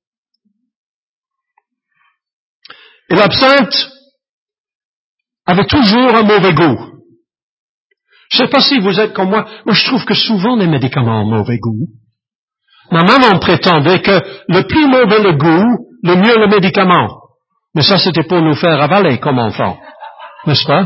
Et l'absinthe avait toujours un mauvais goût. Je ne sais pas si vous êtes comme moi. Moi, je trouve que souvent les médicaments ont mauvais goût. Ma maman prétendait que le plus mauvais le goût, le mieux le médicament. Mais ça, c'était pour nous faire avaler comme enfants. N'est-ce pas?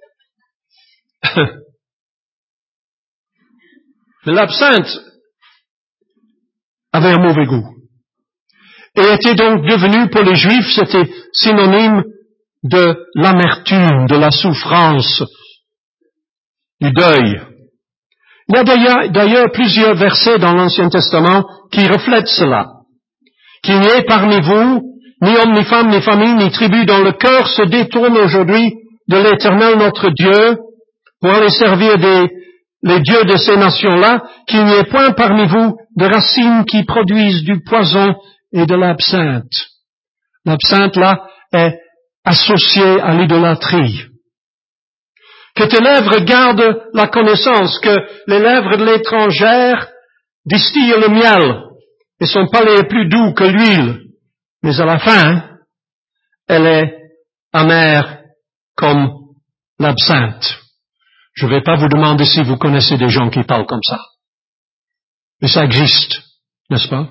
Mais l'absinthe avait un mauvais goût. Et était donc devenu, pour les Juifs, c'était synonyme de l'amertume, de la souffrance, du deuil. Il y a d'ailleurs, d'ailleurs plusieurs versets dans l'Ancien Testament qui reflètent cela. Qu'il n'y ait parmi vous ni homme, ni femme, ni famille, ni tribu dont le cœur se détourne aujourd'hui de l'Éternel notre Dieu pour aller servir des, les dieux de ces nations-là, qu'il n'y ait point parmi vous de racines qui produisent du poison et de l'absinthe. L'absinthe, là, est associée à l'idolâtrie. Que tes lèvres gardent la connaissance, que les lèvres de l'étrangère distillent le miel, et son palais est plus doux que l'huile, mais à la fin, elle est amère comme l'absinthe. Je ne vais pas vous demander si vous connaissez des gens qui parlent comme ça. Mais ça existe, n'est-ce pas?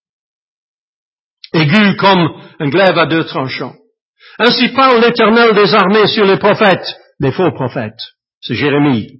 Aigu comme un glaive à deux tranchants. Ainsi parle l'Éternel des armées sur les prophètes, des faux prophètes. C'est Jérémie.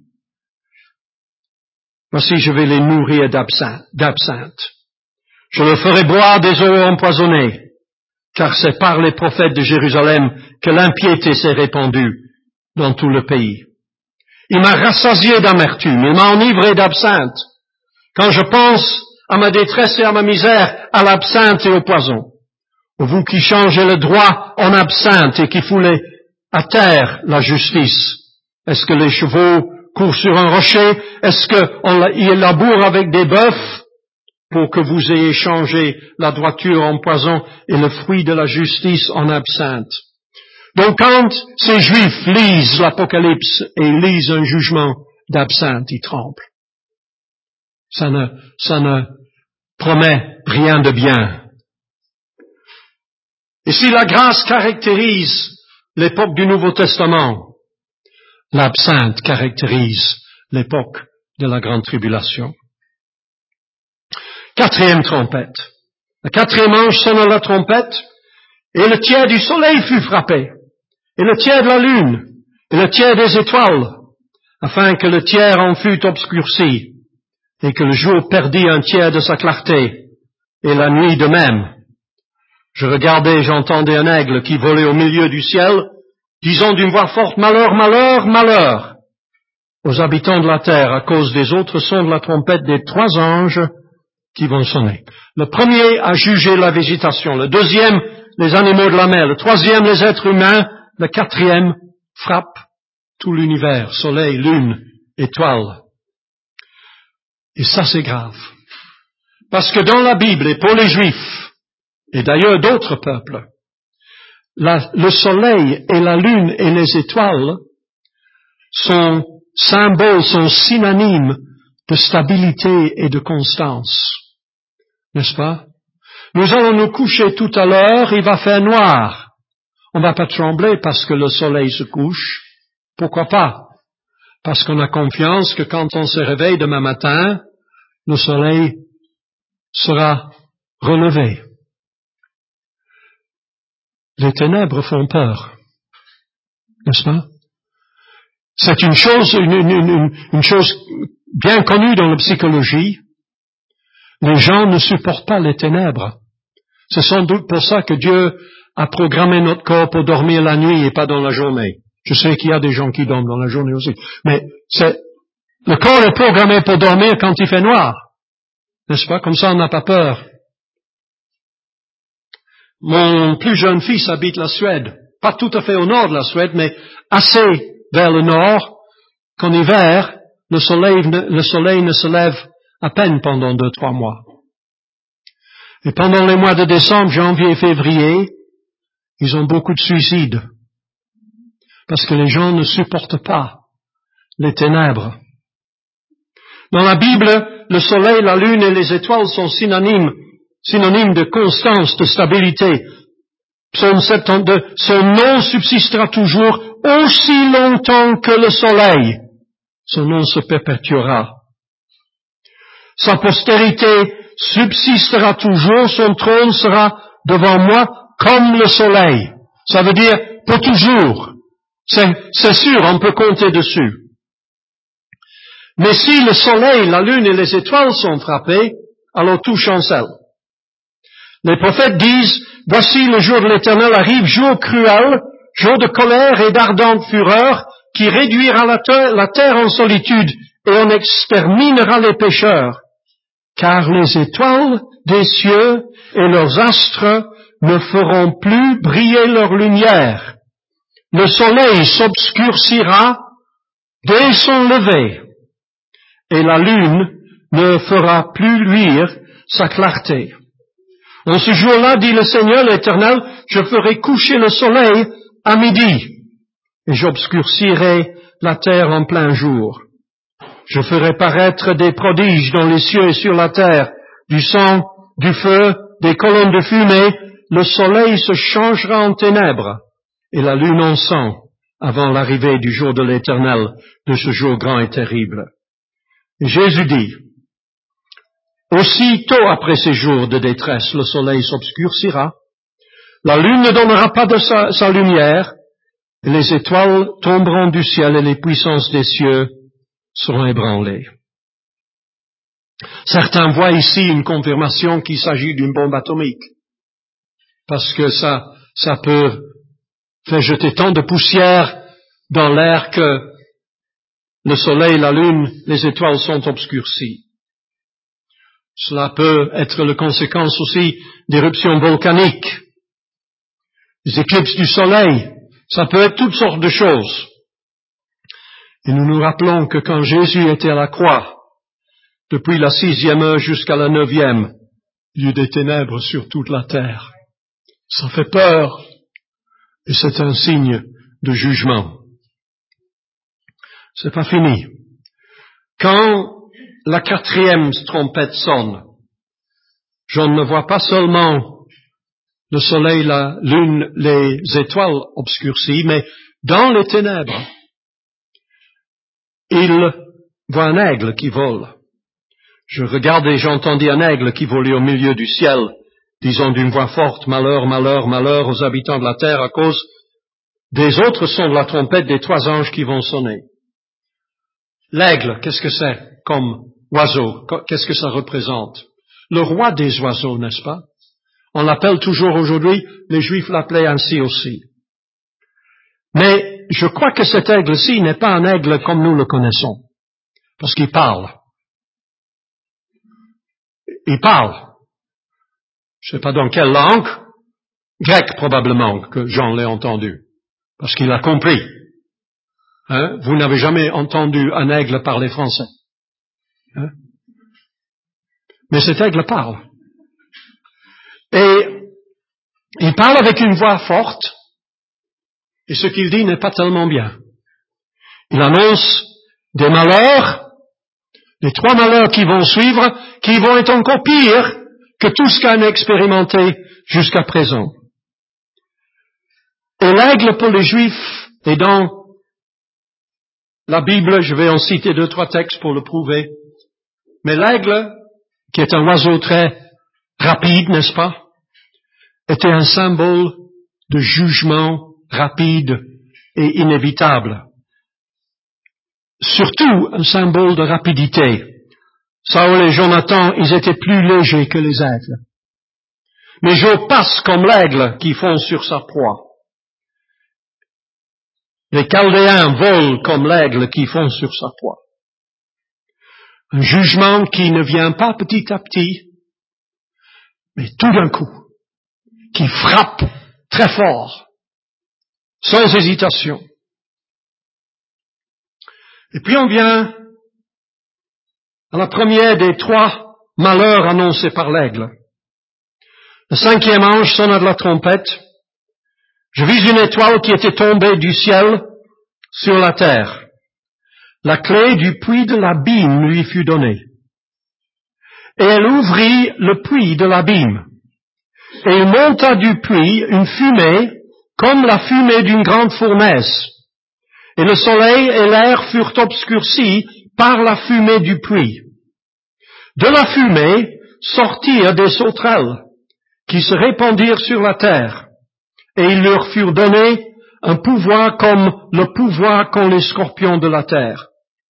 Voici, je vais les nourrir d'absinthe. d'absinthe. Je leur ferai boire des eaux empoisonnées, car c'est par les prophètes de Jérusalem que l'impiété s'est répandue dans tout le pays. Il m'a rassasié d'amertume, il m'a enivré d'absinthe. Quand je pense à ma détresse et à ma misère, à l'absinthe et au poison. Vous qui changez le droit en absinthe et qui foulez à terre la justice. Est-ce que les chevaux courent sur un rocher? Est-ce qu'ils labourent avec des bœufs pour que vous ayez changé la droiture en poison et le fruit de la justice en absinthe? Donc quand ces Juifs lisent l'Apocalypse et lisent un jugement d'absinthe, ils tremblent. Ça ne, ça ne promet rien de bien. Et si la grâce caractérise l'époque du Nouveau Testament, l'absinthe caractérise l'époque de la Grande Tribulation. Quatrième trompette. Le quatrième ange sonna la trompette, et le tiers du soleil fut frappé, et le tiers de la lune, et le tiers des étoiles, afin que le tiers en fût obscurci, et que le jour perdit un tiers de sa clarté, et la nuit de même. Je regardais et j'entendais un aigle qui volait au milieu du ciel, disant d'une voix forte, malheur, malheur, malheur aux habitants de la terre à cause des autres sons de la trompette des trois anges qui vont sonner. Le premier a jugé la végétation, le deuxième les animaux de la mer, le troisième les êtres humains, le quatrième frappe tout l'univers, soleil, lune, étoiles. Et ça c'est grave. Parce que dans la Bible et pour les Juifs, et d'ailleurs d'autres peuples, la, le soleil et la lune et les étoiles sont symboles, sont synonymes de stabilité et de constance. N'est-ce pas? Nous allons nous coucher tout à l'heure, il va faire noir. On ne va pas trembler parce que le soleil se couche. Pourquoi pas? Parce qu'on a confiance que quand on se réveille demain matin, le soleil sera relevé. Les ténèbres font peur, n'est-ce pas? C'est une chose, une, une, une, une chose bien connue dans la psychologie. Les gens ne supportent pas les ténèbres. C'est sans doute pour ça que Dieu a programmé notre corps pour dormir la nuit et pas dans la journée. Je sais qu'il y a des gens qui dorment dans la journée aussi, mais c'est Le corps est programmé pour dormir quand il fait noir. N'est-ce pas? Comme ça, on n'a pas peur. Mon plus jeune fils habite la Suède. Pas tout à fait au nord de la Suède, mais assez vers le nord, qu'en hiver, le soleil, le soleil ne se lève à peine pendant deux, trois mois. Et pendant les mois de décembre, janvier et février, ils ont beaucoup de suicides. Parce que les gens ne supportent pas les ténèbres. Dans la Bible, le soleil, la lune et les étoiles sont synonymes, synonymes de constance, de stabilité. Psaume soixante-douze, son nom subsistera toujours aussi longtemps que le soleil. Son nom se perpétuera. Sa postérité subsistera toujours, son trône sera devant moi comme le soleil. Ça veut dire pour toujours. C'est, c'est sûr, on peut compter dessus. Mais si le soleil, la lune et les étoiles sont frappés, alors tout chancelle. Les prophètes disent, voici le jour de l'Éternel arrive, jour cruel, jour de colère et d'ardente fureur, qui réduira la terre, la terre en solitude, et on exterminera les pécheurs. Car les étoiles des cieux et leurs astres ne feront plus briller leur lumière. Le soleil s'obscurcira dès son lever, et la lune ne fera plus luire sa clarté. En ce jour-là, dit le Seigneur l'Éternel, je ferai coucher le soleil à midi, et j'obscurcirai la terre en plein jour. Je ferai paraître des prodiges dans les cieux et sur la terre, du sang, du feu, des colonnes de fumée. Le soleil se changera en ténèbres, et la lune en sang, avant l'arrivée du jour de l'Éternel, de ce jour grand et terrible. Et Jésus dit, aussitôt après ces jours de détresse, le soleil s'obscurcira, la lune ne donnera pas de sa, sa lumière, et les étoiles tomberont du ciel et les puissances des cieux seront ébranlées. Certains voient ici une confirmation qu'il s'agit d'une bombe atomique, parce que ça, ça peut faire jeter tant de poussière dans l'air que le soleil, la lune, les étoiles sont obscurcies. Cela peut être la conséquence aussi d'éruptions volcaniques, des éclipses du soleil. Ça peut être toutes sortes de choses. Et nous nous rappelons que quand Jésus était à la croix, depuis la sixième heure jusqu'à la neuvième, il y a eu des ténèbres sur toute la terre. Ça fait peur, et c'est un signe de jugement. C'est pas fini. Quand la quatrième trompette sonne, je ne vois pas seulement le soleil, la lune, les étoiles obscurcies, mais dans les ténèbres, il voit un aigle qui vole. Je regardais et j'entendis un aigle qui volait au milieu du ciel, disant d'une voix forte, malheur, malheur, malheur aux habitants de la terre à cause des autres sons de la trompette des trois anges qui vont sonner. L'aigle, qu'est-ce que c'est comme oiseau? Qu'est-ce que ça représente? Le roi des oiseaux, n'est-ce pas? On l'appelle toujours aujourd'hui, les Juifs l'appelaient ainsi aussi. Mais je crois que cet aigle-ci n'est pas un aigle comme nous le connaissons, parce qu'il parle. Il parle. Je ne sais pas dans quelle langue, grec probablement, que Jean l'ait entendu, parce qu'il a compris. Hein? Vous n'avez jamais entendu un aigle parler français. Hein? Mais cet aigle parle. Et il parle avec une voix forte, et ce qu'il dit n'est pas tellement bien. Il annonce des malheurs, les trois malheurs qui vont suivre, qui vont être encore pires que tout ce qu'on a expérimenté jusqu'à présent. Et l'aigle pour les Juifs est dans la Bible, je vais en citer deux, trois textes pour le prouver. Mais l'aigle, qui est un oiseau très rapide, n'est-ce pas, était un symbole de jugement rapide et inévitable. Surtout un symbole de rapidité. Saül et Jonathan, ils étaient plus légers que les aigles. Mais Job passe comme l'aigle qui fonce sur sa proie. Les Chaldéens volent comme l'aigle qui fonce sur sa proie. Un jugement qui ne vient pas petit à petit, mais tout d'un coup, qui frappe très fort, sans hésitation. Et puis on vient à la première des trois malheurs annoncés par l'aigle. Le cinquième ange sonna de la trompette. Je vis une étoile qui était tombée du ciel sur la terre. La clé du puits de l'abîme lui fut donnée. Et elle ouvrit le puits de l'abîme. Et il monta du puits une fumée comme la fumée d'une grande fournaise. Et le soleil et l'air furent obscurcis par la fumée du puits. De la fumée sortirent des sauterelles qui se répandirent sur la terre. Et il leur furent donnés un pouvoir comme le pouvoir qu'ont les scorpions de la terre.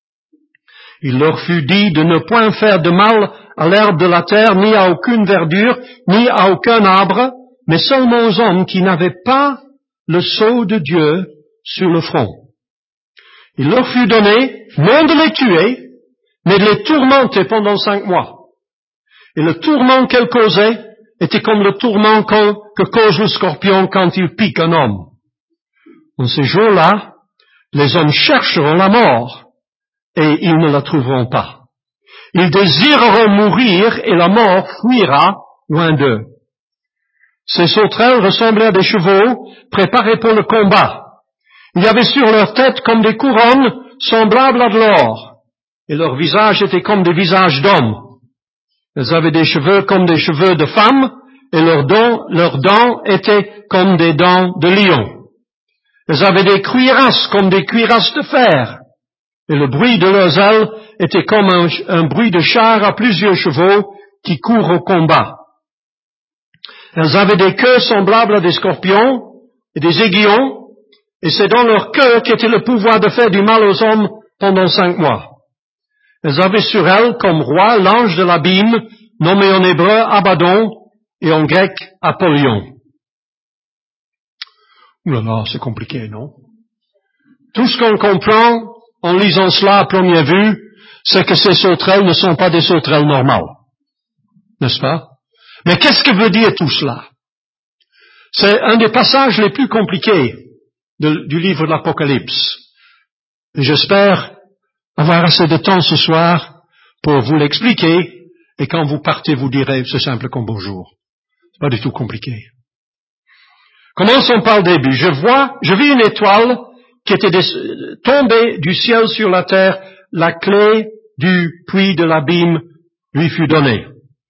Il leur fut dit de ne point faire de mal à l'herbe de la terre, ni à aucune verdure, ni à aucun arbre, mais seulement aux hommes qui n'avaient pas le sceau de Dieu sur le front. Il leur fut donné non de les tuer, mais de les tourmenter pendant cinq mois. Et le tourment qu'elle causait était comme le tourment que cause le scorpion quand il pique un homme. En ces jours-là, les hommes chercheront la mort, et ils ne la trouveront pas. Ils désireront mourir, et la mort fuira loin d'eux. Ces sauterelles ressemblaient à des chevaux préparés pour le combat. Il y avait sur leur tête comme des couronnes semblables à de l'or, et leur visage était comme des visages d'hommes. Elles avaient des cheveux comme des cheveux de femmes, et leurs dents, leurs dents étaient comme des dents de lion. Elles avaient des cuirasses comme des cuirasses de fer, et le bruit de leurs ailes était comme un, un bruit de char à plusieurs chevaux qui courent au combat. Elles avaient des queues semblables à des scorpions et des aiguillons, et c'est dans leur queue qu'était le pouvoir de faire du mal aux hommes pendant cinq mois. Elles avaient sur elles comme roi l'ange de l'abîme, nommé en hébreu Abaddon et en grec Apollyon. Ouh là là, c'est compliqué, non? Tout ce qu'on comprend en lisant cela à première vue, c'est que ces sauterelles ne sont pas des sauterelles normales. N'est-ce pas? Mais qu'est-ce que veut dire tout cela? C'est un des passages les plus compliqués de, du livre de l'Apocalypse. Et j'espère avoir assez de temps ce soir pour vous l'expliquer, et quand vous partez, vous direz, c'est simple comme bonjour. C'est pas du tout compliqué. Commençons par le début. Je vois, je vis une étoile qui était des, tombée du ciel sur la terre. La clé du puits de l'abîme lui fut donnée.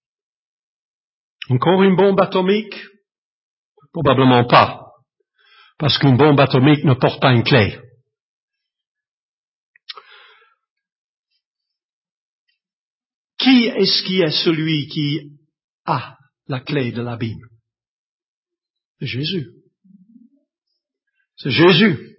Encore une bombe atomique? Probablement pas. Parce qu'une bombe atomique ne porte pas une clé. Qui est-ce qui est celui qui a la clé de l'abîme? C'est Jésus. C'est Jésus.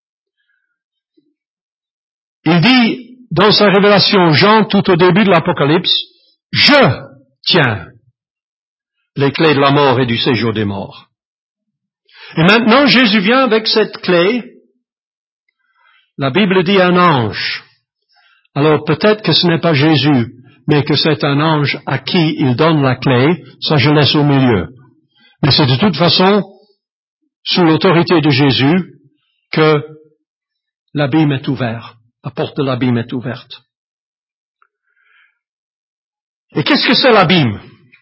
Il dit dans sa révélation, Jean, tout au début de l'Apocalypse, « Je tiens les clés de la mort et du séjour des morts. » Et maintenant, Jésus vient avec cette clé. La Bible dit un ange. Alors peut-être que ce n'est pas Jésus, mais que c'est un ange à qui il donne la clé, ça je laisse au milieu. Mais c'est de toute façon sous l'autorité de Jésus que l'abîme est ouvert, la porte de l'abîme est ouverte. Et qu'est-ce que c'est l'abîme?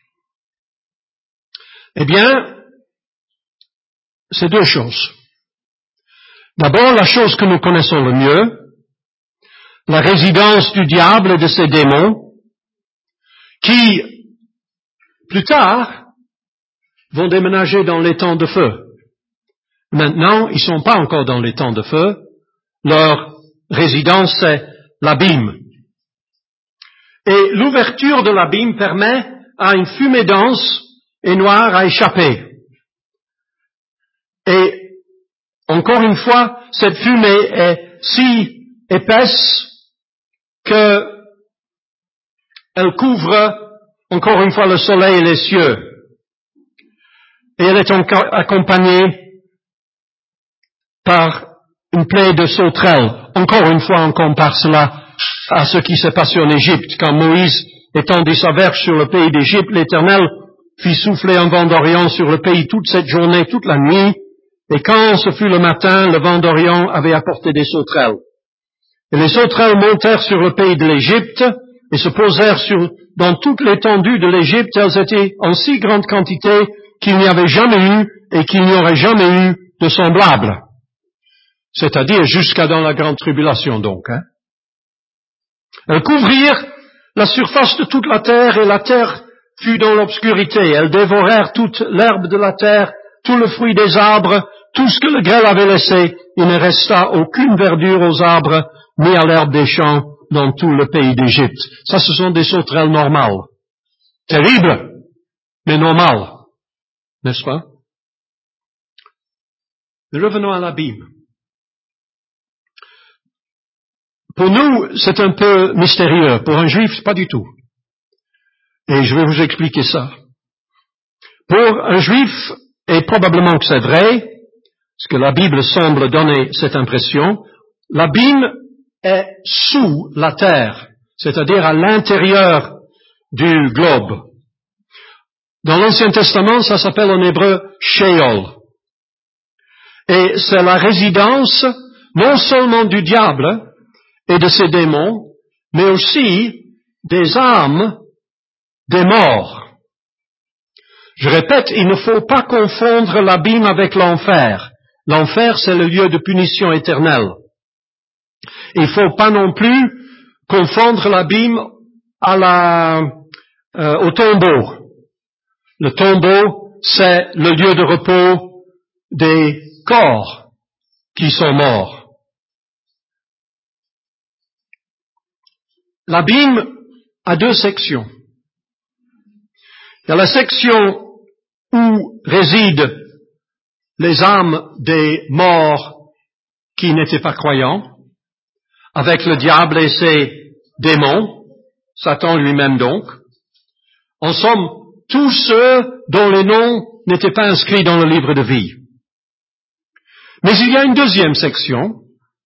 Eh bien, c'est deux choses. D'abord, la chose que nous connaissons le mieux, la résidence du diable et de ses démons, qui, plus tard, vont déménager dans les temps de feu. Maintenant, ils ne sont pas encore dans les temps de feu. Leur résidence, c'est l'abîme. Et l'ouverture de l'abîme permet à une fumée dense et noire à échapper. Et, encore une fois, cette fumée est si épaisse que elle couvre, encore une fois, le soleil et les cieux. Et elle est encore accompagnée par une plaie de sauterelles. Encore une fois, on compare cela à ce qui s'est passé en Égypte. Quand Moïse étendit sa verge sur le pays d'Égypte, l'Éternel fit souffler un vent d'Orient sur le pays toute cette journée, toute la nuit, et quand ce fut le matin, le vent d'Orient avait apporté des sauterelles. Et les sauterelles montèrent sur le pays de l'Égypte et se posèrent sur, dans toute l'étendue de l'Égypte. Elles étaient en si grande quantité qu'il n'y avait jamais eu et qu'il n'y aurait jamais eu de semblable. C'est-à-dire jusqu'à dans la grande tribulation donc. Hein. Elles couvrirent la surface de toute la terre et la terre fut dans l'obscurité. Elles dévorèrent toute l'herbe de la terre, tout le fruit des arbres, tout ce que le grêle avait laissé. Il ne resta aucune verdure aux arbres, ni à l'herbe des champs dans tout le pays d'Égypte. Ça, ce sont des sauterelles normales. Terribles, mais normales. N'est-ce pas? Mais revenons à l'abîme. Pour nous, c'est un peu mystérieux. Pour un juif, pas du tout. Et je vais vous expliquer ça. Pour un juif, et probablement que c'est vrai, parce que la Bible semble donner cette impression, l'abîme est sous la terre, c'est-à-dire à l'intérieur du globe. Dans l'Ancien Testament, ça s'appelle en hébreu Sheol. Et c'est la résidence non seulement du diable et de ses démons, mais aussi des âmes des morts. Je répète, il ne faut pas confondre l'abîme avec l'enfer. L'enfer, c'est le lieu de punition éternelle. Il ne faut pas non plus confondre l'abîme à la, euh, au tombeau. Le tombeau, c'est le lieu de repos des corps qui sont morts. L'abîme a deux sections. Il y a la section où résident les âmes des morts qui n'étaient pas croyants, avec le diable et ses démons, Satan lui-même donc. En somme, tous ceux dont les noms n'étaient pas inscrits dans le livre de vie. Mais il y a une deuxième section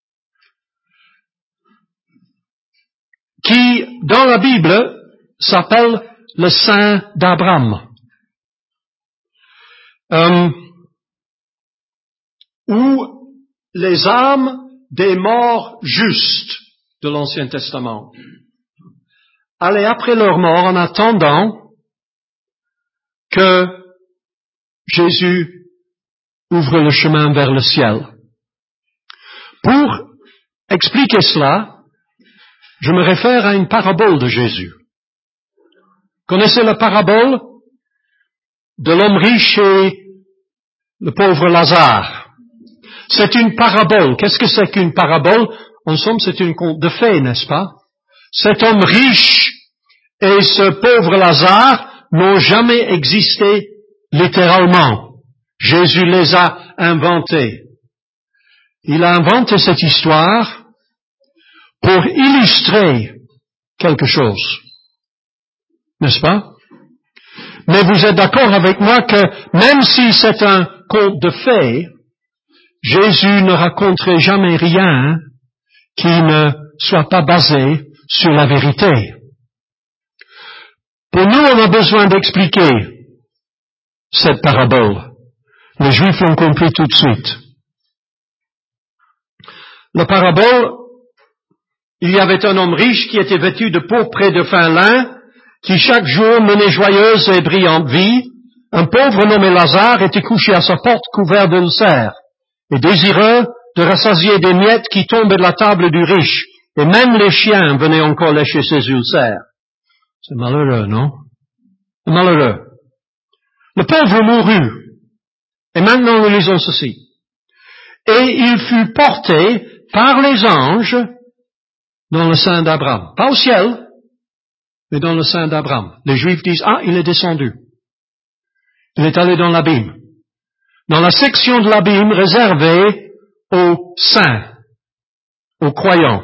qui, dans la Bible, s'appelle le sein d'Abraham, euh, où les âmes des morts justes de l'Ancien Testament allaient après leur mort en attendant que Jésus ouvre le chemin vers le ciel. Pour expliquer cela, je me réfère à une parabole de Jésus. Connaissez la parabole de l'homme riche et le pauvre Lazare? C'est une parabole. Qu'est-ce que c'est qu'une parabole? En somme, c'est une conte de fées, n'est-ce pas? Cet homme riche et ce pauvre Lazare n'ont jamais existé littéralement. Jésus les a inventés. Il a inventé cette histoire pour illustrer quelque chose. N'est-ce pas? Mais vous êtes d'accord avec moi que même si c'est un conte de fées, Jésus ne raconterait jamais rien qui ne soit pas basé sur la vérité. Pour nous, on a besoin d'expliquer cette parabole. Les Juifs l'ont compris tout de suite. La parabole, il y avait un homme riche qui était vêtu de pourpre et de fin lin, qui chaque jour menait joyeuse et brillante vie. Un pauvre nommé Lazare était couché à sa porte couvert d'ulcères et désireux de rassasier des miettes qui tombaient de la table du riche. Et même les chiens venaient encore lécher ses ulcères. C'est malheureux, non? C'est malheureux. Le pauvre mourut. Et maintenant nous lisons ceci. Et il fut porté par les anges dans le sein d'Abraham. Pas au ciel, mais dans le sein d'Abraham. Les Juifs disent, ah, il est descendu. Il est allé dans l'abîme. Dans la section de l'abîme réservée aux saints, aux croyants.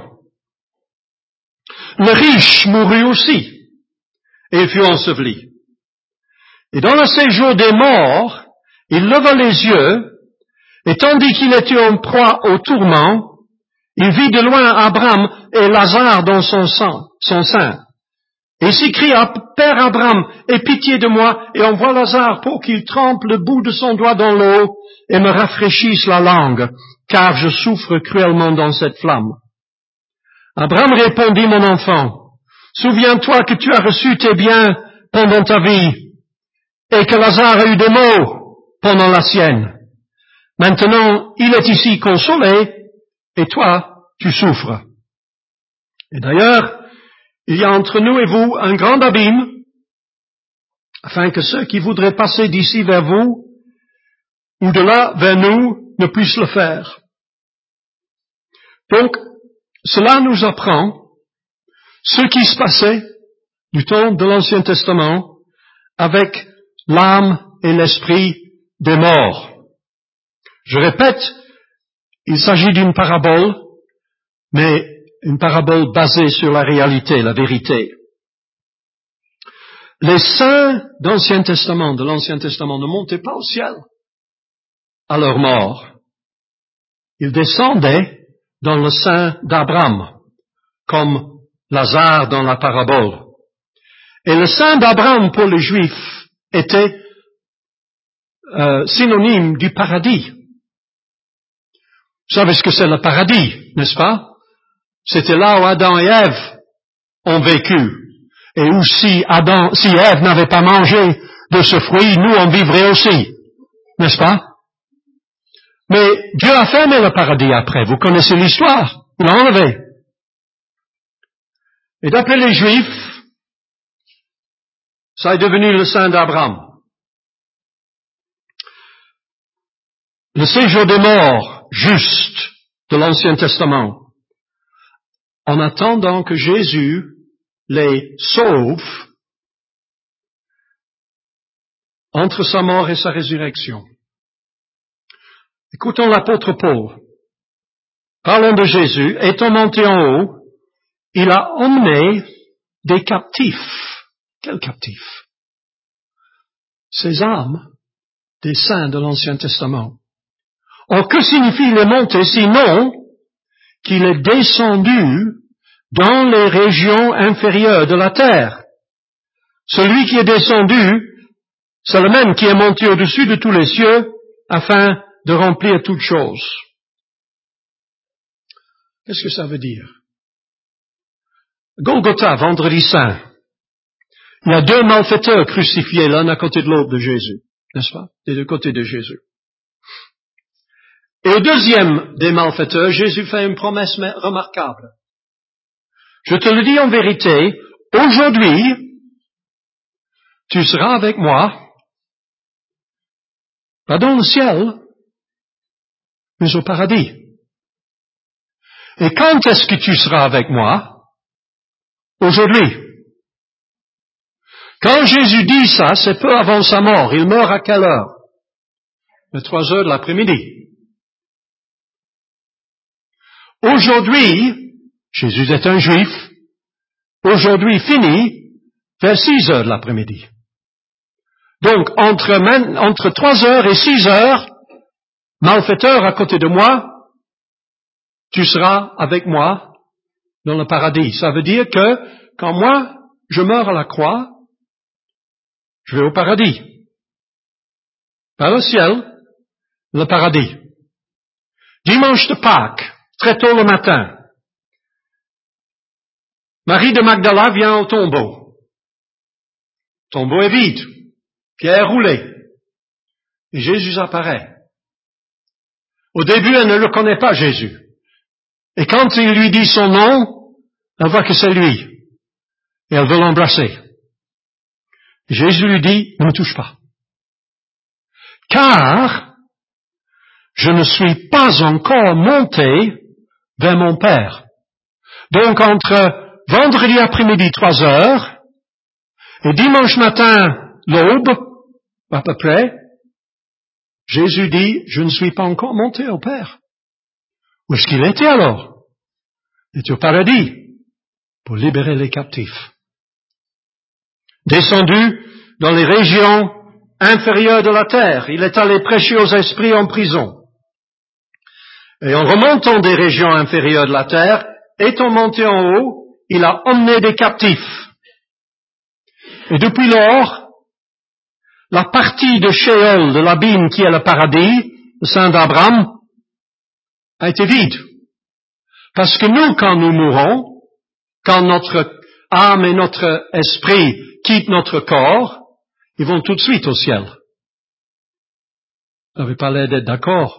Le riche mourut aussi, et il fut enseveli. Et dans le séjour des morts, il leva les yeux, et tandis qu'il était en proie au tourment, Il vit de loin Abraham et Lazare dans son sang, son sein. Et s'écria, Père Abraham, aie pitié de moi et envoie Lazare pour qu'il trempe le bout de son doigt dans l'eau et me rafraîchisse la langue, car je souffre cruellement dans cette flamme. Abraham répondit, mon enfant, souviens-toi que tu as reçu tes biens pendant ta vie et que Lazare a eu des maux pendant la sienne. Maintenant, il est ici consolé et toi, tu souffres. Et d'ailleurs, il y a entre nous et vous un grand abîme, afin que ceux qui voudraient passer d'ici vers vous, ou de là vers nous, ne puissent le faire. Donc, cela nous apprend ce qui se passait du temps de l'Ancien Testament avec l'âme et l'esprit des morts. Je répète, il s'agit d'une parabole, mais une parabole basée sur la réalité, la vérité. Les saints d'Ancien Testament, de l'Ancien Testament, ne montaient pas au ciel à leur mort. Ils descendaient dans le sein d'Abraham, comme Lazare dans la parabole. Et le sein d'Abraham pour les Juifs était euh, synonyme du paradis. Vous savez ce que c'est le paradis, n'est-ce pas? C'était là où Adam et Ève ont vécu. Et où si Adam, si Ève n'avait pas mangé de ce fruit, nous on vivrait aussi. N'est-ce pas? Mais Dieu a fermé le paradis après. Vous connaissez l'histoire. Il l'a enlevé. Et d'après les Juifs, ça est devenu le sein d'Abraham. Le séjour des morts, juste, de l'Ancien Testament, en attendant que Jésus les sauve entre sa mort et sa résurrection. Écoutons l'apôtre Paul. Parlons de Jésus. Étant monté en haut, il a emmené des captifs. Quels captifs? Ces âmes des saints de l'Ancien Testament. Or, que signifie les montées sinon qu'il est descendu dans les régions inférieures de la terre? Celui qui est descendu, c'est le même qui est monté au-dessus de tous les cieux afin de remplir toutes choses. Qu'est-ce que ça veut dire? Golgotha, vendredi saint. Il y a deux malfaiteurs crucifiés l'un à côté de l'autre de Jésus, n'est-ce pas? Des deux côtés de Jésus. Et au deuxième des malfaiteurs, Jésus fait une promesse remarquable. Je te le dis en vérité, aujourd'hui, tu seras avec moi, pas dans le ciel, mais au paradis. Et quand est-ce que tu seras avec moi? Aujourd'hui. Quand Jésus dit ça, c'est peu avant sa mort. Il meurt à quelle heure? À trois heures de l'après-midi. Aujourd'hui, Jésus est un juif, aujourd'hui fini, vers six heures de l'après-midi. Donc, entre, entre trois heures et six heures, malfaiteur à côté de moi, tu seras avec moi dans le paradis. Ça veut dire que, quand moi, je meurs à la croix, je vais au paradis. Pas au ciel, le paradis. Dimanche de Pâques, très tôt le matin, Marie de Magdala vient au tombeau. Le tombeau est vide, pierre roulée, et Jésus apparaît. Au début, elle ne le connaît pas, Jésus. Et quand il lui dit son nom, elle voit que c'est lui. Et elle veut l'embrasser. Jésus lui dit, ne me touche pas. Car je ne suis pas encore monté vers mon Père. Donc entre vendredi après-midi, trois heures, et dimanche matin, l'aube, à peu près, Jésus dit, je ne suis pas encore monté au Père. Où est-ce qu'il était alors? Il était au paradis, pour libérer les captifs. Descendu dans les régions inférieures de la terre, il est allé prêcher aux esprits en prison. Et en remontant des régions inférieures de la terre, étant monté en haut, il a emmené des captifs. Et depuis lors, la partie de Sheol, de l'abîme qui est le paradis, le sein d'Abraham, a été vide. Parce que nous, quand nous mourons, quand notre âme et notre esprit quittent notre corps, ils vont tout de suite au ciel. Vous n'avez pas l'air d'être d'accord.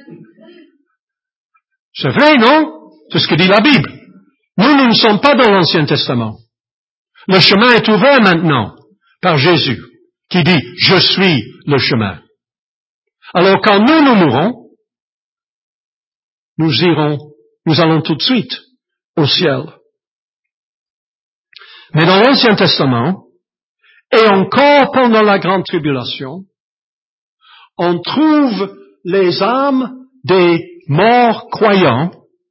C'est vrai, non? C'est ce que dit la Bible. Nous, nous ne sommes pas dans l'Ancien Testament. Le chemin est ouvert maintenant par Jésus, qui dit « Je suis le chemin ». Alors quand nous, nous mourrons, nous irons, nous allons tout de suite au ciel. Mais dans l'Ancien Testament, et encore pendant la Grande Tribulation, on trouve les âmes des morts croyants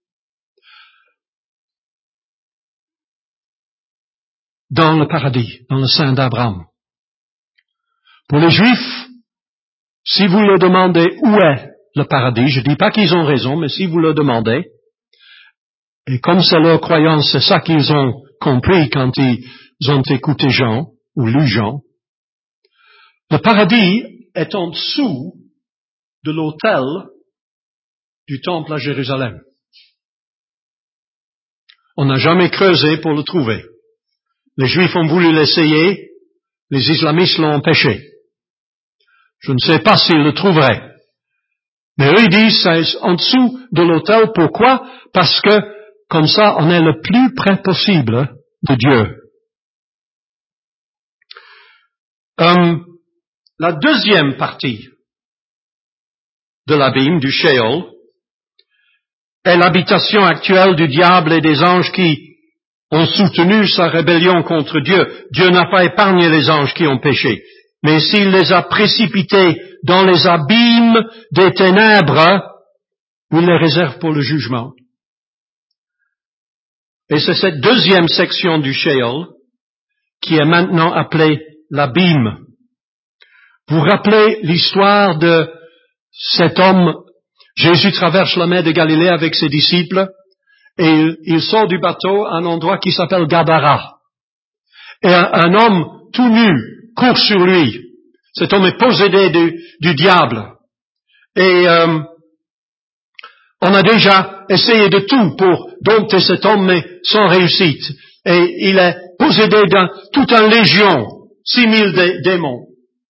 dans le paradis, dans le sein d'Abraham. Pour les Juifs, si vous leur demandez où est le paradis, je ne dis pas qu'ils ont raison, mais si vous leur demandez, et comme c'est leur croyance, c'est ça qu'ils ont compris quand ils ont écouté Jean, ou lu Jean, le paradis est en dessous de l'autel du temple à Jérusalem. On n'a jamais creusé pour le trouver. Les Juifs ont voulu l'essayer, les islamistes l'ont empêché. Je ne sais pas s'ils le trouveraient. Mais eux, ils disent, c'est en dessous de l'autel. Pourquoi? Parce que, comme ça, on est le plus près possible de Dieu. Um, la deuxième partie de l'abîme, du Sheol, est l'habitation actuelle du diable et des anges qui ont soutenu sa rébellion contre Dieu. Dieu n'a pas épargné les anges qui ont péché, mais s'il les a précipités dans les abîmes des ténèbres, il les réserve pour le jugement. Et c'est cette deuxième section du Sheol qui est maintenant appelée l'abîme. Vous vous rappelez l'histoire de cet homme, Jésus traverse la mer de Galilée avec ses disciples, et il, il sort du bateau à un endroit qui s'appelle Gadara. Et un, un homme tout nu court sur lui. Cet homme est possédé du, du diable. Et euh, on a déjà essayé de tout pour dompter cet homme, mais sans réussite. Et il est possédé d'un tout un légion, six mille dé- démons.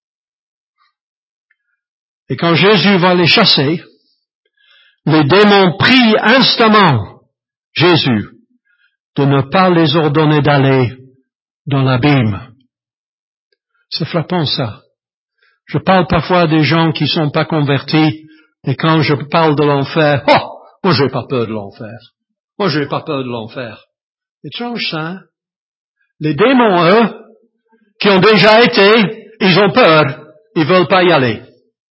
Et quand Jésus va les chasser, les démons prient instamment Jésus de ne pas les ordonner d'aller dans l'abîme. C'est frappant ça. Je parle parfois des gens qui sont pas convertis, et quand je parle de l'enfer, oh, moi j'ai pas peur de l'enfer. Moi j'ai pas peur de l'enfer. Étrange ça, hein? Les démons, eux, qui ont déjà été, ils ont peur, ils veulent pas y aller.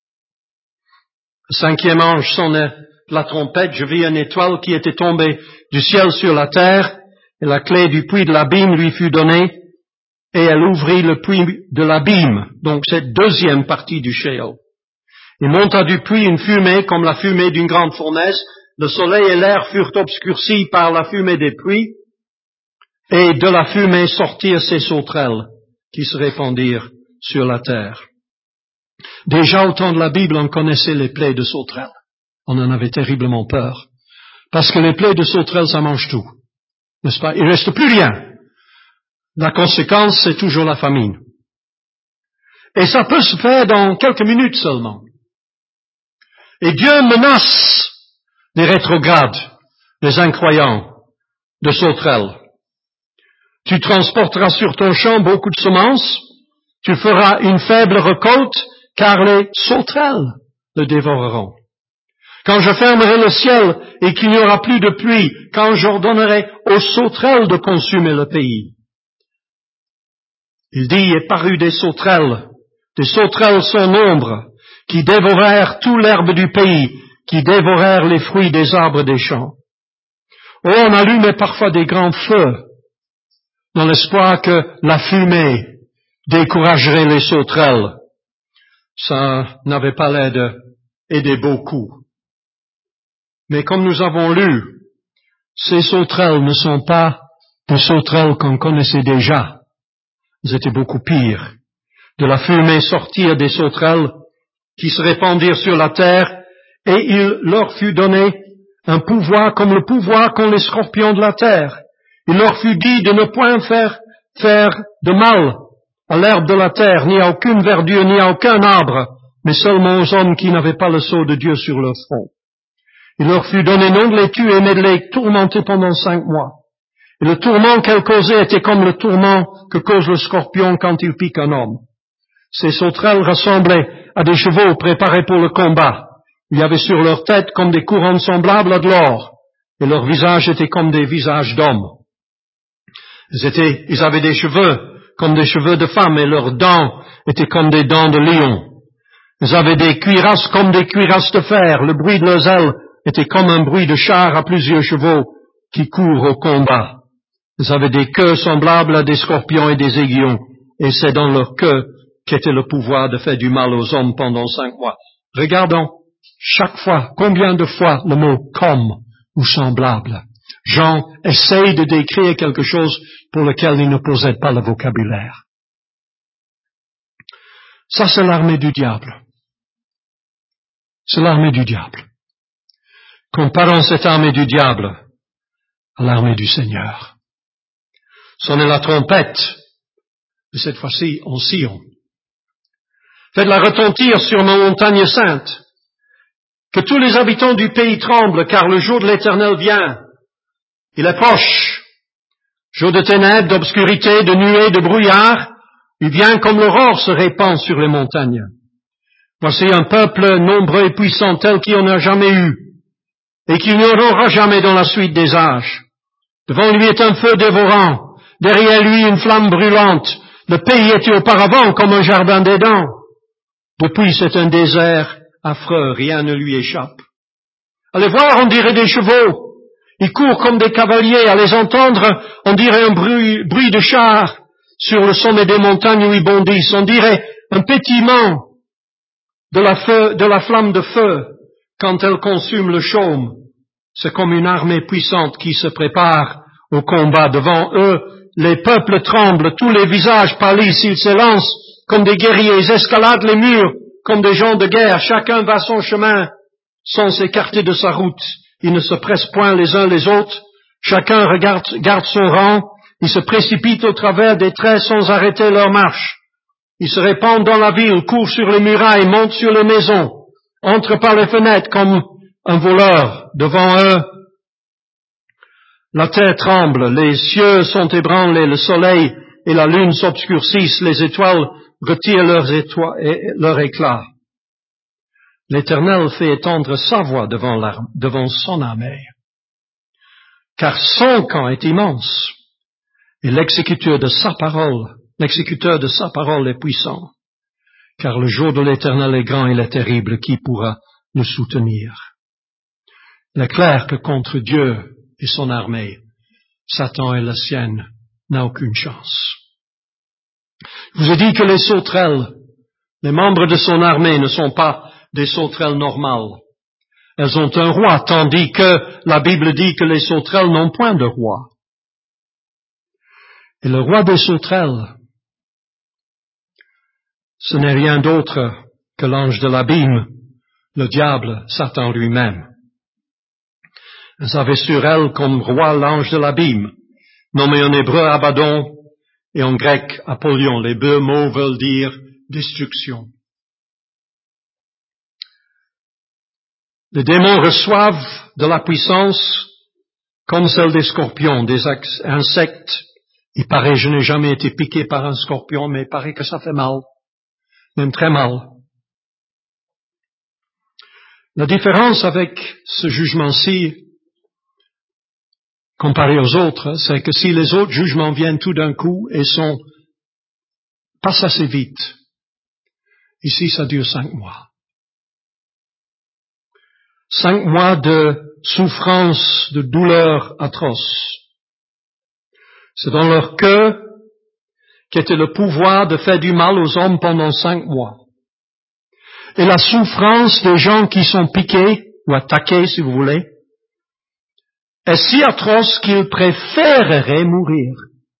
Le cinquième ange sonnait la trompette, je vis une étoile qui était tombée du ciel sur la terre, et la clé du puits de l'abîme lui fut donnée, et elle ouvrit le puits de l'abîme, donc cette deuxième partie du Sheol. Il monta du puits une fumée comme la fumée d'une grande fournaise, le soleil et l'air furent obscurcis par la fumée des puits, et de la fumée sortirent ces sauterelles qui se répandirent sur la terre. Déjà au temps de la Bible, on connaissait les plaies de sauterelles. On en avait terriblement peur. Parce que les plaies de sauterelles, ça mange tout. N'est-ce pas? Il ne reste plus rien. La conséquence, c'est toujours la famine. Et ça peut se faire dans quelques minutes seulement. Et Dieu menace les rétrogrades, les incroyants, de sauterelles. Tu transporteras sur ton champ beaucoup de semences, tu feras une faible récolte, car les sauterelles le dévoreront. Quand je fermerai le ciel et qu'il n'y aura plus de pluie, quand j'ordonnerai aux sauterelles de consumer le pays. Il dit, est paru des sauterelles, des sauterelles sans nombre, qui dévorèrent tout l'herbe du pays, qui dévorèrent les fruits des arbres des champs. Oh, on allumait parfois des grands feux, dans l'espoir que la fumée découragerait les sauterelles. Ça n'avait pas l'air d'aider beaucoup. Mais comme nous avons lu, ces sauterelles ne sont pas des sauterelles qu'on connaissait déjà. Elles étaient beaucoup pires. De la fumée sortir des sauterelles qui se répandirent sur la terre, et il leur fut donné un pouvoir comme le pouvoir qu'ont les scorpions de la terre. Il leur fut dit de ne point faire, faire de mal à l'herbe de la terre, ni à aucune verdure, ni à aucun arbre, mais seulement aux hommes qui n'avaient pas le sceau de Dieu sur leur front. Il leur fut donné non de les tuer, mais de les tourmenter pendant cinq mois. Et le tourment qu'elles causaient était comme le tourment que cause le scorpion quand il pique un homme. Ces sauterelles ressemblaient à des chevaux préparés pour le combat. Il y avait sur leur tête comme des couronnes semblables à de l'or, et leurs visages étaient comme des visages d'hommes. Ils étaient, ils avaient des cheveux comme des cheveux de femmes, et leurs dents étaient comme des dents de lion. Ils avaient des cuirasses comme des cuirasses de fer. Le bruit de leurs ailes était comme un bruit de char à plusieurs chevaux qui courent au combat. Ils avaient des queues semblables à des scorpions et des aiguillons, et c'est dans leur queue qu'était le pouvoir de faire du mal aux hommes pendant cinq mois. Regardons chaque fois, combien de fois le mot comme ou semblable. Jean essaye de décrire quelque chose pour lequel il ne possède pas le vocabulaire. Ça, c'est l'armée du diable. C'est l'armée du diable. Comparons cette armée du diable à l'armée du Seigneur. Sonnez la trompette, mais cette fois-ci en Sion. Faites-la retentir sur nos montagnes saintes. Que tous les habitants du pays tremblent, car le jour de l'Éternel vient. Il est proche. Jour de ténèbres, d'obscurité, de nuées, de brouillard. Il vient comme l'aurore se répand sur les montagnes. Voici un peuple nombreux et puissant tel qu'il n'y en a jamais eu, et qu'il n'y en aura jamais dans la suite des âges. Devant lui est un feu dévorant, derrière lui une flamme brûlante. Le pays était auparavant comme un jardin d'Éden. Depuis c'est un désert affreux, rien ne lui échappe. À les voir, on dirait des chevaux. Ils courent comme des cavaliers. À les entendre, on dirait un bruit, bruit de chars sur le sommet des montagnes où ils bondissent. On dirait un pétillement de la, feu, de la flamme de feu quand elle consume le chaume. C'est comme une armée puissante qui se prépare au combat. Devant eux, les peuples tremblent, tous les visages pâlissent, ils s'élancent comme des guerriers, ils escaladent les murs comme des gens de guerre. Chacun va son chemin sans s'écarter de sa route. Ils ne se pressent point les uns les autres. Chacun regarde, garde son rang. Ils se précipitent au travers des traits sans arrêter leur marche. Ils se répandent dans la ville, courent sur les murailles, montent sur les maisons, entrent par les fenêtres comme un voleur. Devant eux, la terre tremble, les cieux sont ébranlés, le soleil et la lune s'obscurcissent, les étoiles retirent leurs étoiles, leur éclat. L'Éternel fait étendre sa voix devant, devant son armée, car son camp est immense, et l'exécuteur de sa parole, l'exécuteur de sa parole est puissant, car le jour de l'Éternel est grand et il est terrible, qui pourra nous soutenir? Il est clair que contre Dieu et son armée, Satan et la sienne n'a aucune chance. Je vous ai dit que les sauterelles, les membres de son armée ne sont pas des sauterelles normales. Elles ont un roi, tandis que la Bible dit que les sauterelles n'ont point de roi. Et le roi des sauterelles, ce n'est rien d'autre que l'ange de l'abîme, le diable, Satan lui-même. Elles avaient sur elles comme roi l'ange de l'abîme, nommé en hébreu Abaddon et en grec Apollyon. Les deux mots veulent dire destruction. Les démons reçoivent de la puissance comme celle des scorpions, des insectes. Il paraît, je n'ai jamais été piqué par un scorpion, mais il paraît que ça fait mal, même très mal. La différence avec ce jugement-ci, comparé aux autres, c'est que si les autres jugements viennent tout d'un coup et sont, passent assez vite, ici ça dure cinq mois. Cinq mois de souffrance, de douleur atroce. C'est dans leur cœur qu'était le pouvoir de faire du mal aux hommes pendant cinq mois. Et la souffrance des gens qui sont piqués, ou attaqués si vous voulez, est si atroce qu'il préférerait mourir.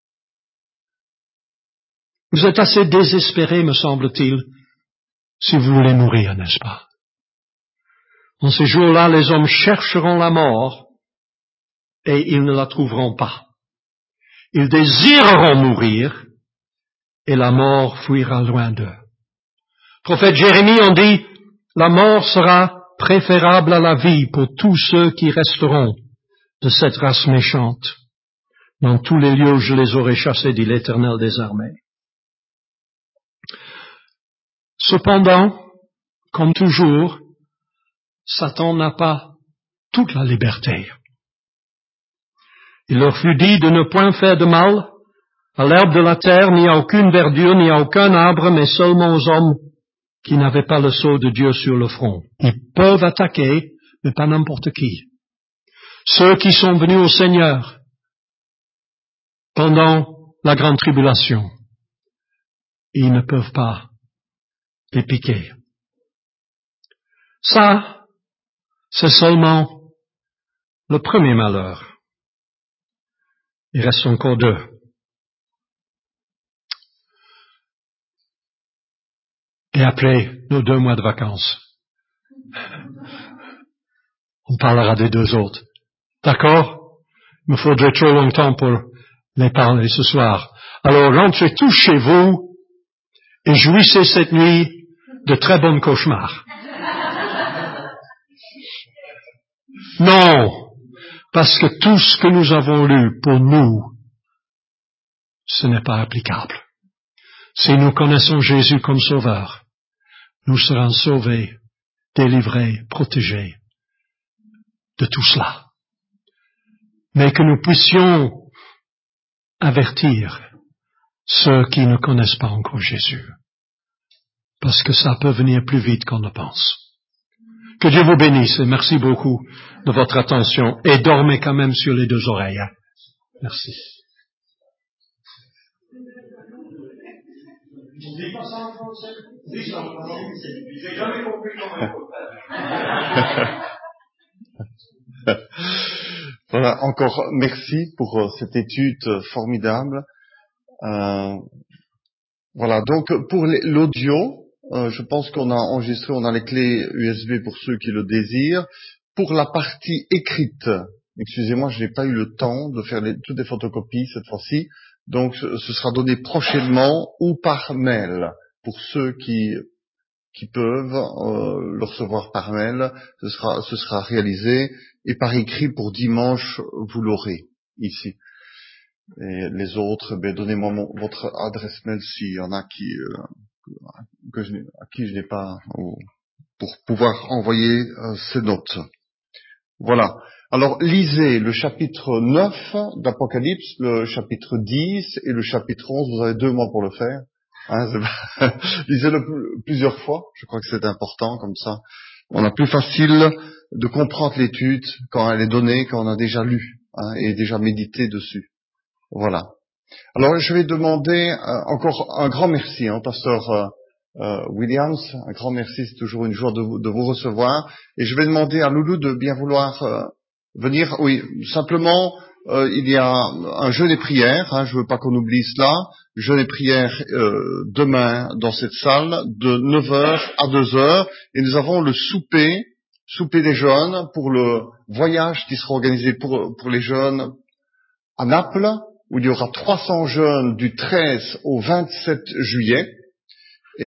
Vous êtes assez désespéré, me semble-t-il, si vous voulez mourir, n'est-ce pas? En ces jours-là, les hommes chercheront la mort et ils ne la trouveront pas. Ils désireront mourir et la mort fuira loin d'eux. Prophète Jérémie en dit, la mort sera préférable à la vie pour tous ceux qui resteront de cette race méchante. Dans tous les lieux où je les aurai chassés, dit l'Éternel des armées. Cependant, comme toujours, Satan n'a pas toute la liberté. Il leur fut dit de ne point faire de mal à l'herbe de la terre, ni à aucune verdure, ni à aucun arbre, mais seulement aux hommes qui n'avaient pas le sceau de Dieu sur le front. Ils peuvent attaquer, mais pas n'importe qui. Ceux qui sont venus au Seigneur pendant la grande tribulation, ils ne peuvent pas les piquer. Ça, c'est seulement le premier malheur. Il reste encore deux. Et après nos deux mois de vacances, on parlera des deux autres. D'accord? Il me faudrait trop longtemps pour les parler ce soir. Alors rentrez tous chez vous et jouissez cette nuit de très bons cauchemars. Non, parce que tout ce que nous avons lu pour nous, ce n'est pas applicable. Si nous connaissons Jésus comme sauveur, nous serons sauvés, délivrés, protégés de tout cela. Mais que nous puissions avertir ceux qui ne connaissent pas encore Jésus. Parce que ça peut venir plus vite qu'on ne pense. Que Dieu vous bénisse et merci beaucoup de votre attention et dormez quand même sur les deux oreilles. Hein? Merci. Voilà, encore merci pour euh, cette étude euh, formidable. Euh, voilà, donc pour les, l'audio, euh, je pense qu'on a enregistré, on a les clés U S B pour ceux qui le désirent. Pour la partie écrite, excusez-moi, je n'ai pas eu le temps de faire les, toutes les photocopies cette fois-ci, donc ce, ce sera donné prochainement ou par mail pour ceux qui qui peuvent euh, le recevoir par mail, ce sera, ce sera réalisé, et par écrit pour dimanche, vous l'aurez ici. Et les autres, ben, donnez-moi mon, votre adresse mail s'il y en a qui, euh, que je n'ai, à qui je n'ai pas, ou, pour pouvoir envoyer euh, ces notes. Voilà. Alors, lisez le chapitre neuf d'Apocalypse, le chapitre dix et le chapitre onze, vous avez deux mois pour le faire. Hein, lisez-le plusieurs fois, je crois que c'est important, comme ça. On a plus facile de comprendre l'étude quand elle est donnée, quand on a déjà lu, hein, et déjà médité dessus. Voilà. Alors, je vais demander euh, encore un grand merci, hein, pasteur euh, euh, Williams, un grand merci, c'est toujours une joie de vous, de vous recevoir. Et je vais demander à Loulou de bien vouloir euh, venir. Oui, simplement, euh, il y a un jeûne et prière, hein, je ne veux pas qu'on oublie cela. Jeûne et prière euh, demain dans cette salle de neuf heures à deux heures. Et nous avons le souper, souper des jeunes pour le voyage qui sera organisé pour, pour les jeunes à Naples, où il y aura trois cents jeunes du treize au vingt-sept juillet.